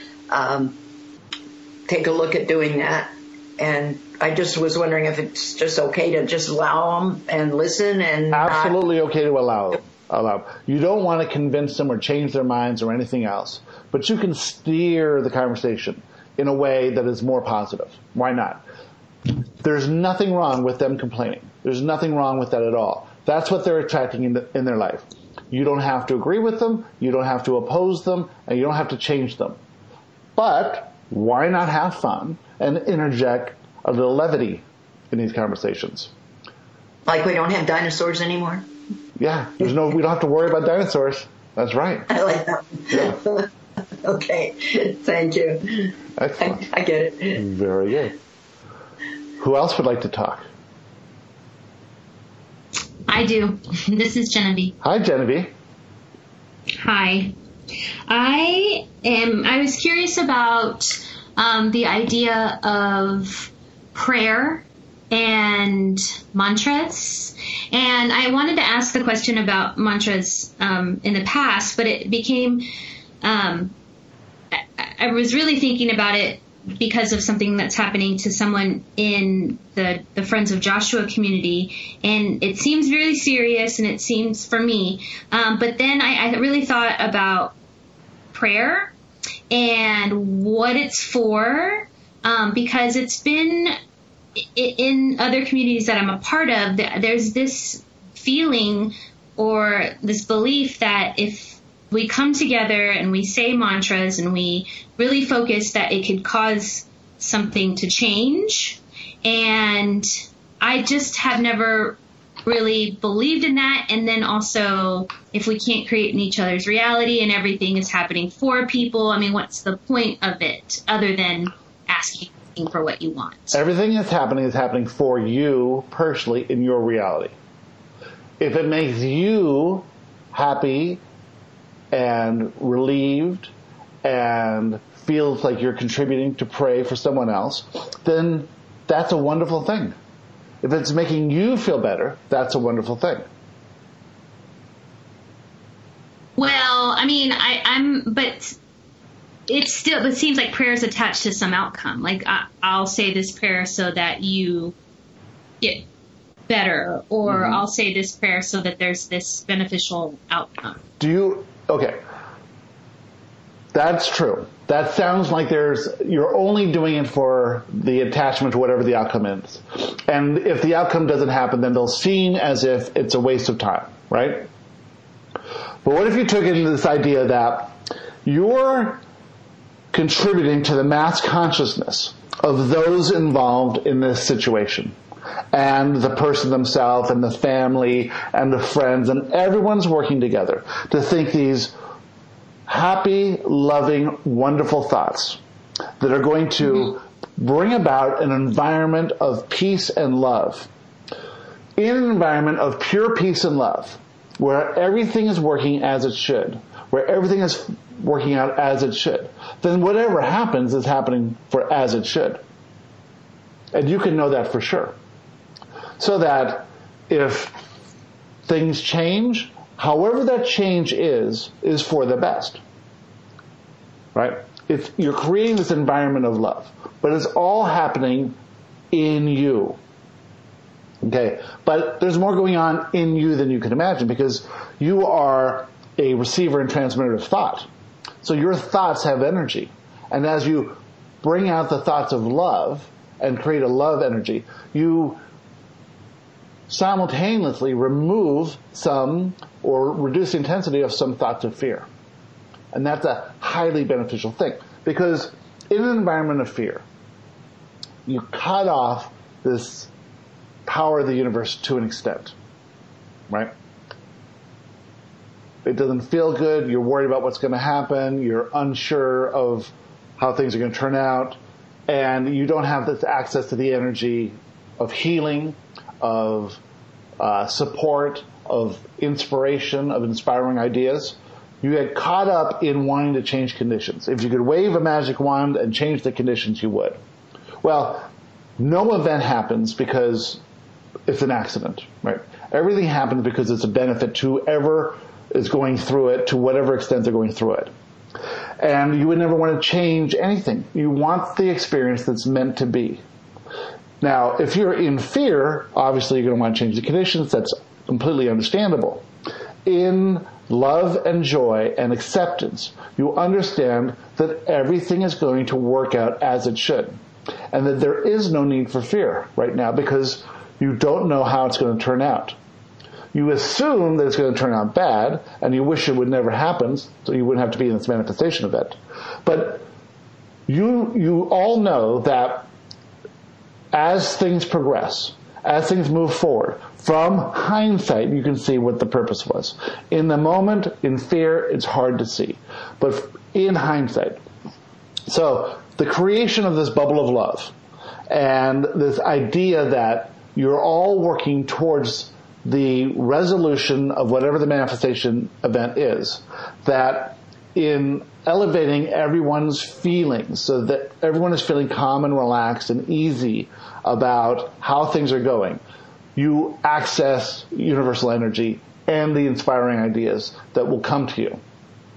take a look at doing that. And I just was wondering if it's just okay to just allow them and listen and absolutely okay to allow. You don't want to convince them or change their minds or anything else, but you can steer the conversation in a way that is more positive. Why not? There's nothing wrong with them complaining. There's nothing wrong with that at all. That's what they're attracting in their life. You don't have to agree with them, you don't have to oppose them, and you don't have to change them. But why not have fun and interject a little levity in these conversations? Like we don't have dinosaurs anymore? Yeah, we don't have to worry about dinosaurs. That's right. I like that. Yeah. Okay, thank you. Excellent. I get it. Very good. Who else would like to talk? I do. This is Genevieve. Hi, Genevieve. Hi. I was curious about the idea of prayer and mantras. And I wanted to ask the question about mantras in the past, but it became, I was really thinking about it because of something that's happening to someone in the Friends of Joshua community. And it seems really serious, and it seems for me. But then I really thought about prayer and what it's for, because it's been in other communities that I'm a part of, there's this feeling or this belief that if we come together and we say mantras and we really focus, that it could cause something to change. And I just have never really believed in that. And then also, if we can't create in each other's reality and everything is happening for people, I mean, what's the point of it other than asking for what you want? Everything that's happening is happening for you personally in your reality. If it makes you happy and relieved and feels like you're contributing to pray for someone else, then that's a wonderful thing. If it's making you feel better, that's a wonderful thing. Well, I mean, but it seems like prayer is attached to some outcome. Like I'll say this prayer so that you get better, or I'll say this prayer so that there's this beneficial outcome. Okay. That's true. That sounds like you're only doing it for the attachment to whatever the outcome is. And if the outcome doesn't happen, then they'll seem as if it's a waste of time, right? But what if you took into this idea that you're contributing to the mass consciousness of those involved in this situation, and the person themselves and the family and the friends, and everyone's working together to think these happy, loving, wonderful thoughts that are going to bring about an environment of peace and love. In an environment of pure peace and love, where everything is working as it should, where everything is working out as it should, then whatever happens is happening for as it should. And you can know that for sure. So that if things change, however that change is for the best. Right? You're creating this environment of love, but it's all happening in you. Okay? But there's more going on in you than you can imagine, because you are a receiver and transmitter of thought. So your thoughts have energy. And as you bring out the thoughts of love and create a love energy, you simultaneously remove some or reduce the intensity of some thoughts of fear. And that's a highly beneficial thing, because in an environment of fear, you cut off this power of the universe to an extent, right? It doesn't feel good. You're worried about what's going to happen. You're unsure of how things are going to turn out. And you don't have this access to the energy of healing, of support, of inspiration, of inspiring ideas. You get caught up in wanting to change conditions. If you could wave a magic wand and change the conditions, you would. Well, no event happens because it's an accident, right? Everything happens because it's a benefit to whoever is going through it, to whatever extent they're going through it. And you would never want to change anything. You want the experience that's meant to be. Now, if you're in fear, obviously you're going to want to change the conditions. That's completely understandable. In love and joy and acceptance, you understand that everything is going to work out as it should. And that there is no need for fear right now because you don't know how it's going to turn out. You assume that it's going to turn out bad, and you wish it would never happen, so you wouldn't have to be in this manifestation event. But you all know that as things progress, as things move forward, from hindsight, you can see what the purpose was. In the moment, in fear, it's hard to see. But in hindsight. So, the creation of this bubble of love, and this idea that you're all working towards the resolution of whatever the manifestation event is, that in elevating everyone's feelings so that everyone is feeling calm and relaxed and easy about how things are going, you access universal energy and the inspiring ideas that will come to you,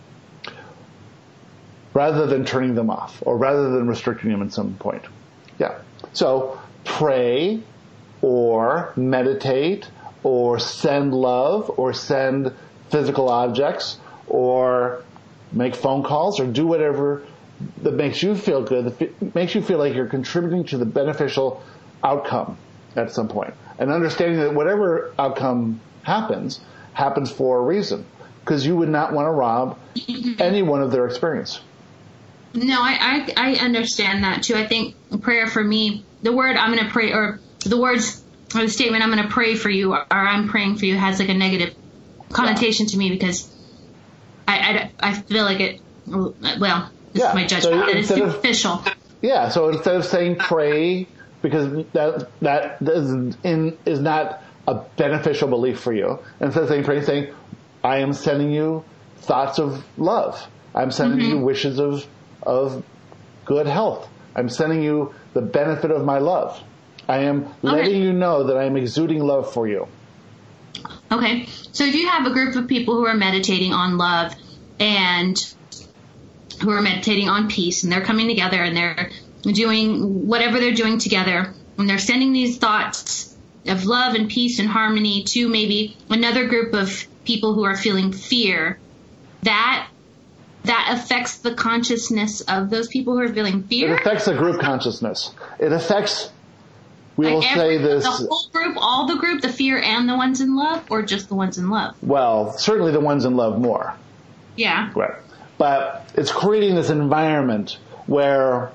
rather than turning them off or rather than restricting them at some point. Yeah. So pray or meditate or send love, or send physical objects, or make phone calls, or do whatever that makes you feel good, that makes you feel like you're contributing to the beneficial outcome at some point. And understanding that whatever outcome happens for a reason, because you would not want to rob anyone of their experience. No, I understand that too. I think prayer for me, the word I'm going to pray, or the words, or the statement I'm going to pray for you, or I'm praying for you, has like a negative connotation to me, because I feel like it, well, this is my judgment, so that it's superficial. Yeah, so instead of saying pray, because that is not a beneficial belief for you, instead of saying pray, saying, I am sending you thoughts of love. I'm sending you wishes of good health. I'm sending you the benefit of my love. I am letting you know that I am exuding love for you. Okay. So if you have a group of people who are meditating on love and who are meditating on peace, and they're coming together and they're doing whatever they're doing together, and they're sending these thoughts of love and peace and harmony to maybe another group of people who are feeling fear, that affects the consciousness of those people who are feeling fear? It affects the group consciousness. It affects... We will say this... The whole group, all the group, the fear and the ones in love, or just the ones in love? Well, certainly the ones in love more. Yeah. Right. But it's creating this environment where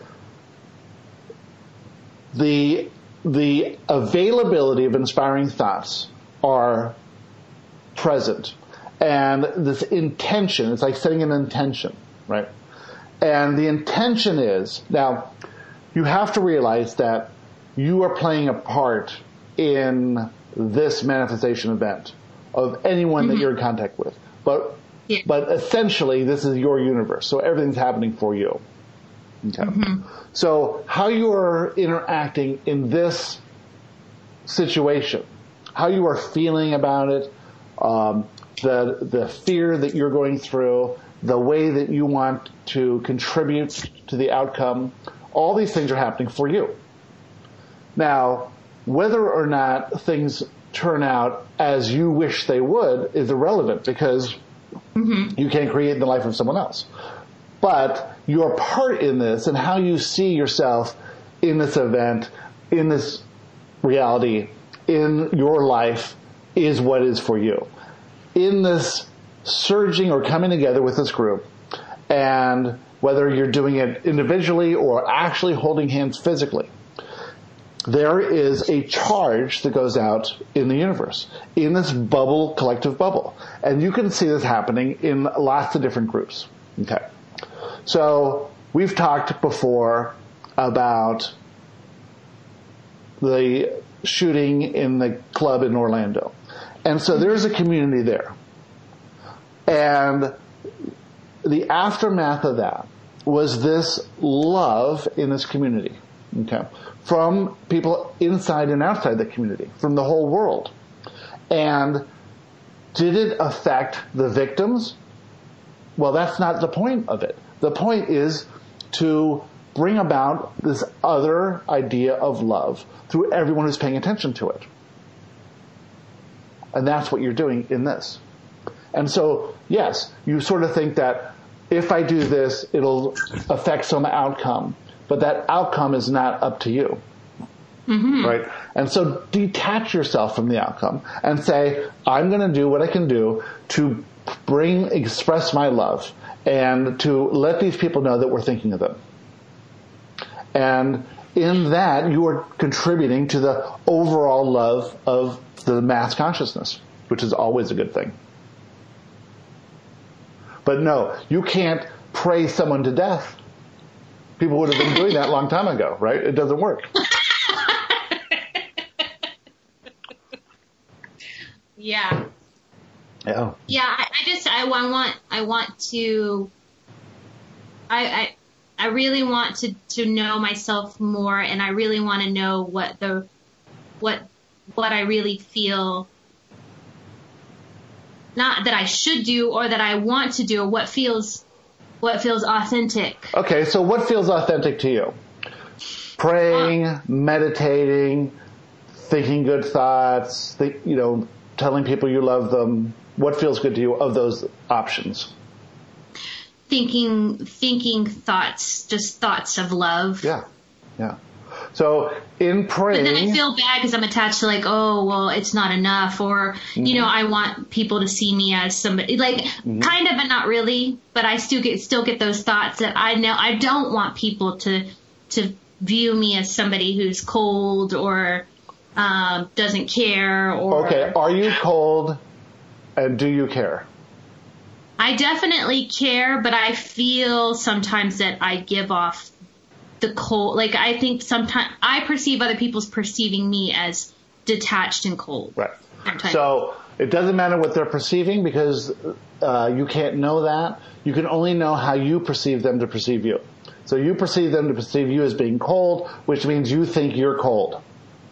the availability of inspiring thoughts are present. And this intention, it's like setting an intention, right? And the intention is, now, you have to realize that you are playing a part in this manifestation event of anyone that you're in contact with. But essentially, this is your universe, so everything's happening for you. Okay. So how you are interacting in this situation, how you are feeling about it, the fear that you're going through, the way that you want to contribute to the outcome, all these things are happening for you. Now, whether or not things turn out as you wish they would is irrelevant, because you can't create the life of someone else. But your part in this and how you see yourself in this event, in this reality, in your life is what is for you. In this surging or coming together with this group, and whether you're doing it individually or actually holding hands physically, there is a charge that goes out in the universe, in this bubble, collective bubble. And you can see this happening in lots of different groups. Okay. So we've talked before about the shooting in the club in Orlando. And so there's a community there. And the aftermath of that was this love in this community, okay, from people inside and outside the community, from the whole world. And did it affect the victims? Well, that's not the point of it. The point is to bring about this other idea of love through everyone who's paying attention to it. And that's what you're doing in this. And so, yes, you sort of think that if I do this, it'll affect some outcome. But that outcome is not up to you. Mm-hmm. Right? And so detach yourself from the outcome and say, I'm going to do what I can do to express my love and to let these people know that we're thinking of them. And in that, you are contributing to the overall love of the mass consciousness, which is always a good thing. But no, you can't pray someone to death. People would have been doing that a long time ago, right? It doesn't work. Yeah. Yeah. Yeah. I really want to know myself more, and I really want to know what I really feel. Not that I should do or that I want to do, what feels authentic. Okay, so what feels authentic to you? Praying, meditating, thinking good thoughts, telling people you love them. What feels good to you of those options? Thinking thoughts, just thoughts of love. Yeah. So in praying, but then I feel bad because I'm attached to it's not enough, or mm-hmm. I want people to see me as somebody mm-hmm. kind of, but not really. But I still get those thoughts that I know I don't want people to view me as somebody who's cold or doesn't care. Or okay, are you cold, and do you care? I definitely care, but I feel sometimes that I give off the cold. I think sometimes I perceive other people's perceiving me as detached and cold. Right. So it doesn't matter what they're perceiving because you can't know that. You can only know how you perceive them to perceive you. So you perceive them to perceive you as being cold, which means you think you're cold.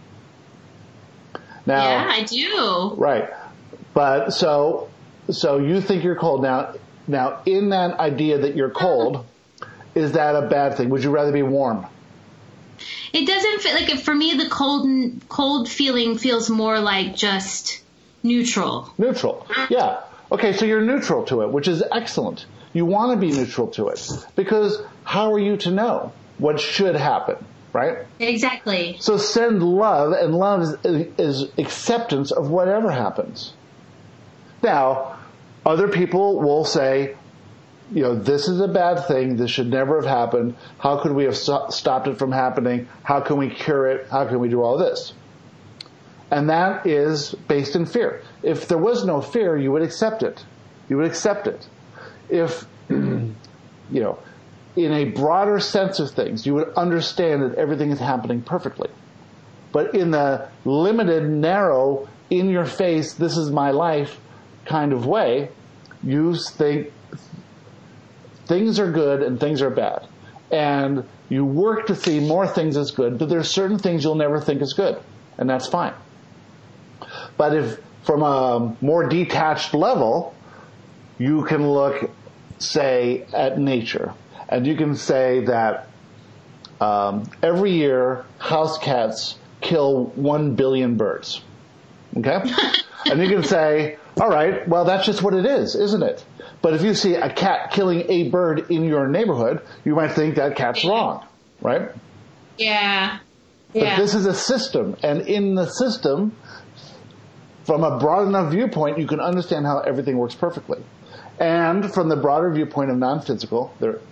Now, yeah, I do. Right. But so you think you're cold. Now in that idea that you're cold, is that a bad thing? Would you rather be warm? It doesn't feel for me, the cold feeling feels more like just neutral. Neutral. Yeah. Okay, so you're neutral to it, which is excellent. You want to be neutral to it because how are you to know what should happen, right? Exactly. So send love, and love is acceptance of whatever happens. Now, other people will say, this is a bad thing. This should never have happened. How could we have stopped it from happening? How can we cure it? How can we do all this? And that is based in fear. If there was no fear, you would accept it. You would accept it. If, in a broader sense of things, you would understand that everything is happening perfectly. But in the limited, narrow, in your face, this is my life kind of way, you think things are good and things are bad. And you work to see more things as good, but there's certain things you'll never think is good. And that's fine. But if from a more detached level, you can look, say, at nature. And you can say that every year house cats kill 1 billion birds. Okay? And you can say, all right, well, that's just what it is, isn't it? But if you see a cat killing a bird in your neighborhood, you might think that cat's wrong, right? Yeah. But this is a system, and in the system, from a broad enough viewpoint, you can understand how everything works perfectly. And from the broader viewpoint of non-physical,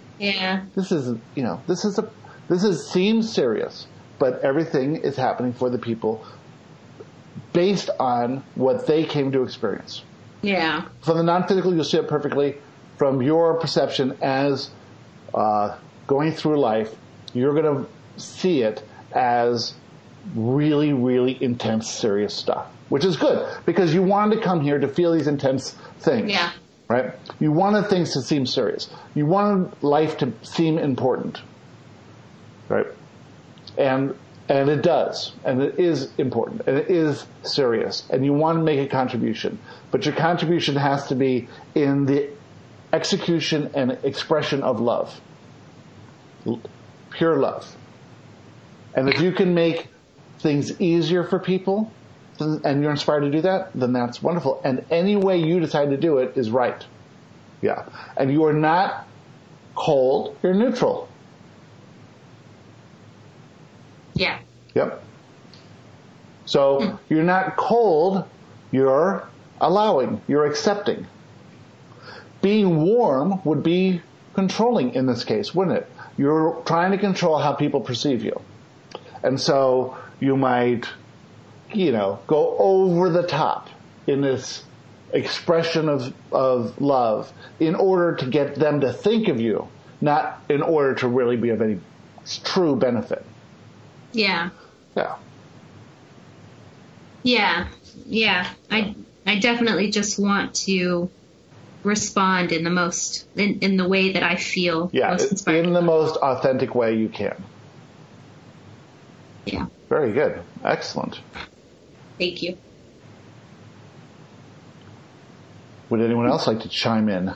this seems serious, but everything is happening for the people based on what they came to experience. Yeah. From the non-physical, you'll see it perfectly. From your perception as going through life, you're going to see it as really, really intense, serious stuff, which is good because you wanted to come here to feel these intense things. Yeah. Right? You wanted things to seem serious. You wanted life to seem important. Right? And it does. And it is important. And it is serious. And you want to make a contribution. But your contribution has to be in the execution and expression of love. Pure love. And if you can make things easier for people, and you're inspired to do that, then that's wonderful. And any way you decide to do it is right. Yeah. And you are not cold, you're neutral. Yeah. Yep. So you're not cold, you're allowing, you're accepting. Being warm would be controlling in this case, wouldn't it? You're trying to control how people perceive you. And so you might, go over the top in this expression of love in order to get them to think of you, not in order to really be of any true benefit. Yeah. Yeah. Yeah. Yeah. I definitely just want to respond in the most, in the way that I feel most inspired. In the most authentic way you can. Yeah. Very good. Excellent. Thank you. Would anyone else like to chime in?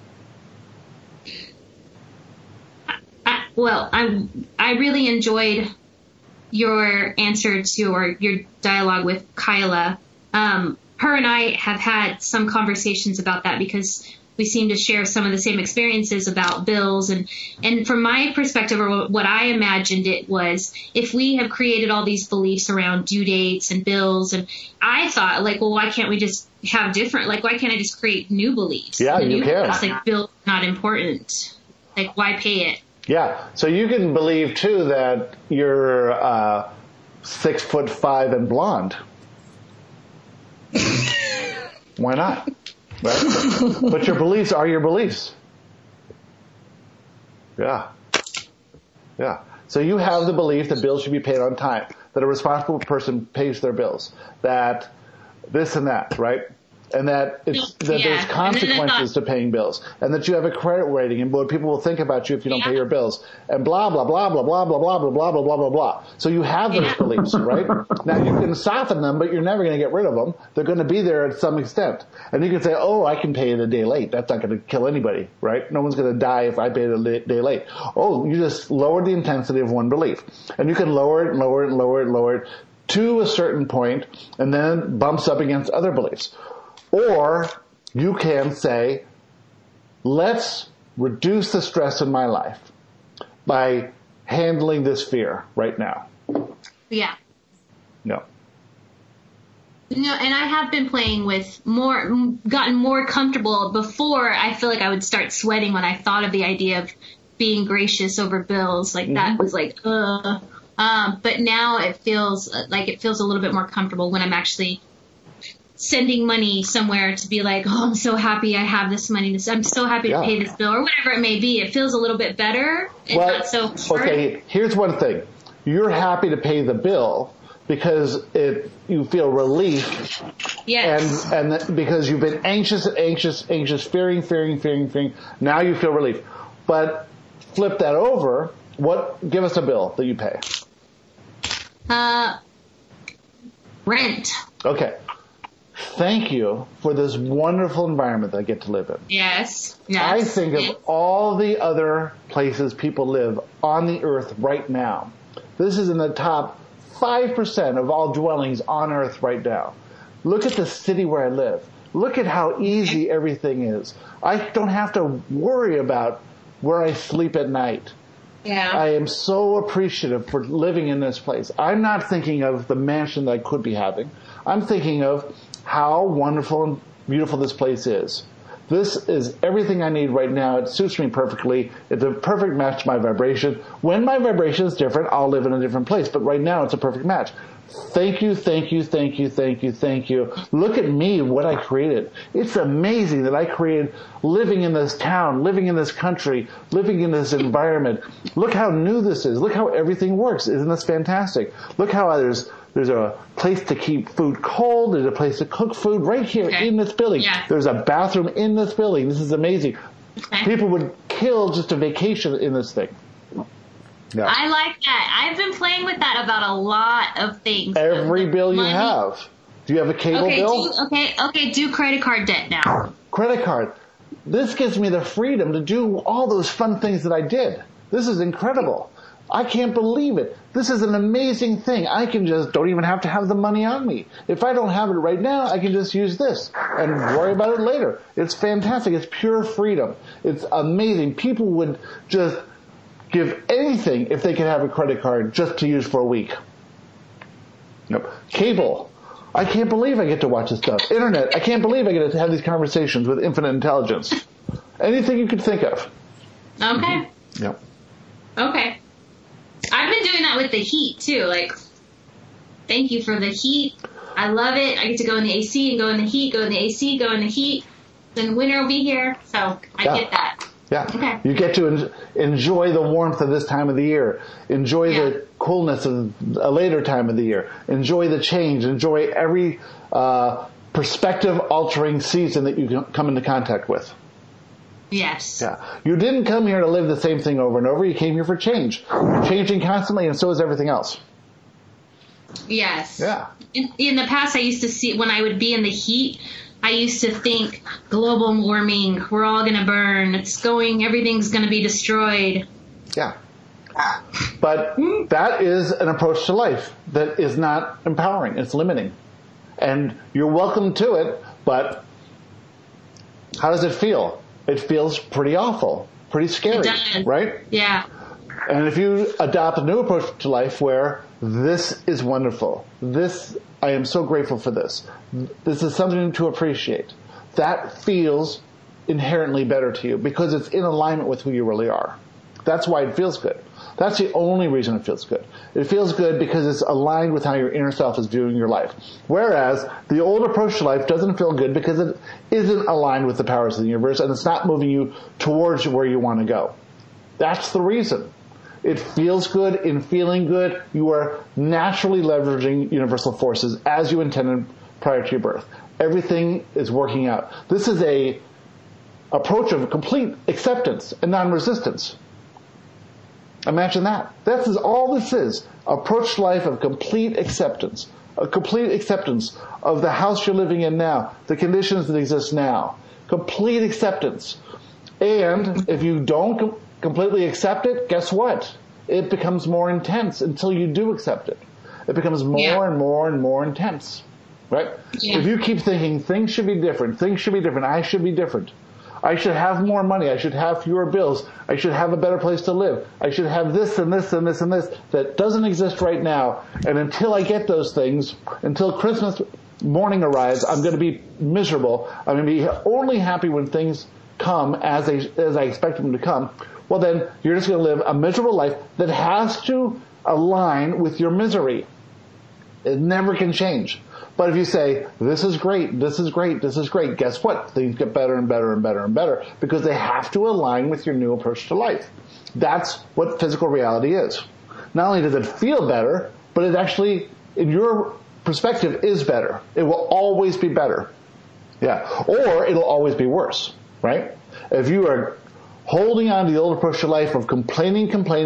I really enjoyed your answer to, or your dialogue with Kyla. Her and I have had some conversations about that because we seem to share some of the same experiences about bills. And from my perspective, or what I imagined it was, if we have created all these beliefs around due dates and bills, and I thought, why can't we just have different, why can't I just create new beliefs? Yeah, you can. It's bills not important. Why pay it? Yeah, so you can believe, too, that you're 6'5" and blonde. Why not? Right? But your beliefs are your beliefs. Yeah. Yeah. So you have the belief that bills should be paid on time, that a responsible person pays their bills, that this and that, right? And that there's consequences to paying bills, and that you have a credit rating, and what people will think about you if you don't pay your bills, and blah blah blah blah blah blah blah blah blah blah blah blah blah. So you have those beliefs, right? Now you can soften them, but you're never going to get rid of them. They're going to be there at some extent, and you can say, "Oh, I can pay it a day late. That's not going to kill anybody, right? No one's going to die if I pay it a day late." Oh, you just lowered the intensity of one belief, and you can lower it and lower it and lower it and lower it to a certain point, and then it bumps up against other beliefs. Or you can say, let's reduce the stress in my life by handling this fear right now. Yeah. No. And I have been playing with gotten more comfortable. Before, I feel like I would start sweating when I thought of the idea of being gracious over bills. That was but now it feels a little bit more comfortable when I'm actually sending money somewhere to be like, oh, I'm so happy I have this money. I'm so happy to pay this bill, or whatever it may be. It feels a little bit better. It's not so hard. Okay, here's one thing. You're happy to pay the bill because you feel relief. Yes. And because you've been anxious, fearing. Now you feel relief. But flip that over. Give us a bill that you pay. Rent. Okay. Thank you for this wonderful environment that I get to live in. Yes. I think of all the other places people live on the earth right now. This is in the top 5% of all dwellings on earth right now. Look at the city where I live. Look at how easy everything is. I don't have to worry about where I sleep at night. Yeah. I am so appreciative for living in this place. I'm not thinking of the mansion that I could be having. I'm thinking of how wonderful and beautiful this place is. This is everything I need right now. It suits me perfectly. It's a perfect match to my vibration. When my vibration is different, I'll live in a different place. But right now, it's a perfect match. Thank you, thank you, thank you, thank you, thank you. Look at me, what I created. It's amazing that I created living in this town, living in this country, living in this environment. Look how new this is. Look how everything works. Isn't this fantastic? Look how there's a place to keep food cold. There's a place to cook food right here in this building. Yeah. There's a bathroom in this building. This is amazing. Okay. People would kill just a vacation in this thing. Yeah. I like that. I've been playing with that about a lot of things. Every bill you Money. have. Do you have a cable bill? Do credit card debt now. Credit card. This gives me the freedom to do all those fun things that I did. This is incredible. I can't believe it. This is an amazing thing. I can don't even have to have the money on me. If I don't have it right now, I can just use this and worry about it later. It's fantastic. It's pure freedom. It's amazing. People would just give anything if they could have a credit card just to use for a week. Nope. Cable. I can't believe I get to watch this stuff. Internet. I can't believe I get to have these conversations with infinite intelligence. Anything you could think of. Okay. Yep. Okay. I've been doing that with the heat too. Like, thank you for the heat. I love it. I get to go in the AC and go in the heat, go in the AC, go in the heat. Then winter will be here, so I get that. Yeah. Okay. You get to enjoy the warmth of this time of the year. Enjoy the coolness of a later time of the year. Enjoy the change. Enjoy every perspective-altering season that you come into contact with. Yes. Yeah. You didn't come here to live the same thing over and over. You came here for change. You're changing constantly, and so is everything else. Yes. Yeah. In the past, I used to see, when I would be in the heat, I used to think global warming, we're all going to burn, everything's going to be destroyed. Yeah. But that is an approach to life that is not empowering. It's limiting. And you're welcome to it, but how does it feel? It feels pretty awful, pretty scary, It does. right? Yeah. And if you adopt a new approach to life where this is wonderful, I am so grateful for this. This is something to appreciate. That feels inherently better to you because it's in alignment with who you really are. That's why it feels good. That's the only reason it feels good. It feels good because it's aligned with how your inner self is viewing your life. Whereas the old approach to life doesn't feel good because it isn't aligned with the powers of the universe and it's not moving you towards where you want to go. That's the reason. It feels good. In feeling good, you are naturally leveraging universal forces as you intended prior to your birth. Everything is working out. This is a approach of complete acceptance and non-resistance. Imagine that. This is all this is. Approach life of complete acceptance. A complete acceptance of the house you're living in now, the conditions that exist now. Complete acceptance. And if you don't completely accept it, guess what? It becomes more intense until you do accept it. It becomes more and more and more intense. Right? Yeah. If you keep thinking things should be different, I should be different. I should have more money. I should have fewer bills. I should have a better place to live. I should have this and this and this and this that doesn't exist right now. And until I get those things, until Christmas morning arrives, I'm going to be miserable. I'm going to be only happy when things come as I expect them to come. Well, then you're just going to live a miserable life that has to align with your misery. It never can change. But if you say, this is great, this is great, this is great, guess what? Things get better and better and better and better because they have to align with your new approach to life. That's what physical reality is. Not only does it feel better, but it actually, in your perspective, is better. It will always be better. Yeah. Or it'll always be worse, right? If you are holding on to the old approach to life of complaining,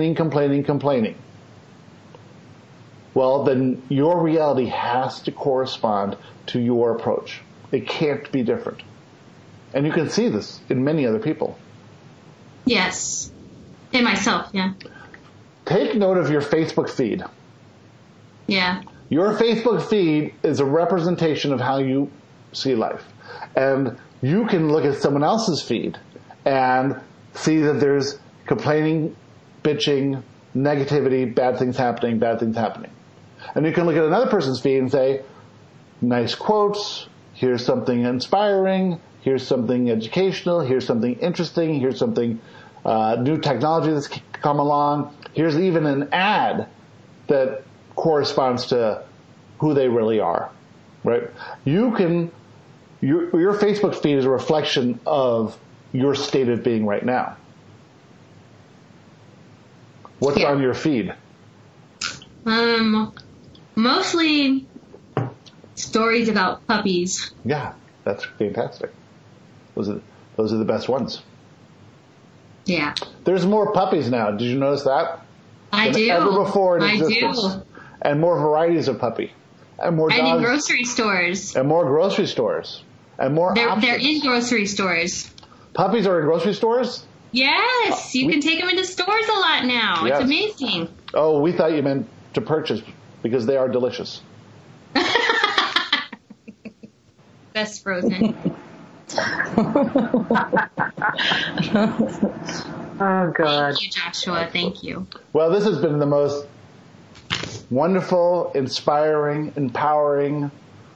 well, then your reality has to correspond to your approach. It can't be different. And you can see this in many other people. Yes. In myself, yeah. Take note of your Facebook feed. Yeah. Your Facebook feed is a representation of how you see life. And you can look at someone else's feed and see that there's complaining, bitching, negativity, bad things happening. And you can look at another person's feed and say, nice quotes, here's something inspiring, here's something educational, here's something interesting, here's something new technology that's come along, here's even an ad that corresponds to who they really are, right? You can, your Facebook feed is a reflection of your state of being right now. What's on your feed? Mostly stories about puppies. Yeah, that's fantastic. Those are the best ones. Yeah. There's more puppies now. Did you notice that? I do. Ever before in existence. I do. And more varieties of puppy. And more dogs. And in grocery stores. And more grocery stores. And more options. They're in grocery stores. Puppies are in grocery stores? Yes. You can take them into stores a lot now. Yes. It's amazing. Oh, we thought you meant to purchase because they are delicious. Best frozen. Oh, God. Thank you, Joshua. Thank you. Well, this has been the most wonderful, inspiring, empowering,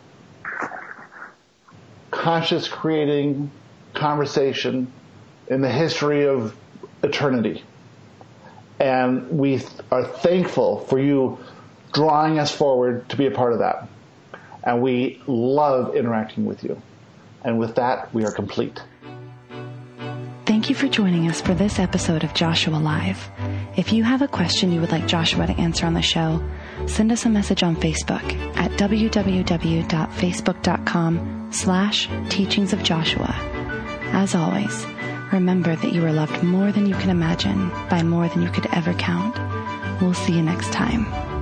conscious creating conversation in the history of eternity. And we are thankful for you drawing us forward to be a part of that. And we love interacting with you. And with that, we are complete. Thank you for joining us for this episode of Joshua Live. If you have a question you would like Joshua to answer on the show, send us a message on Facebook at www.facebook.com/teachingsofjoshua. As always, remember that you are loved more than you can imagine by more than you could ever count. We'll see you next time.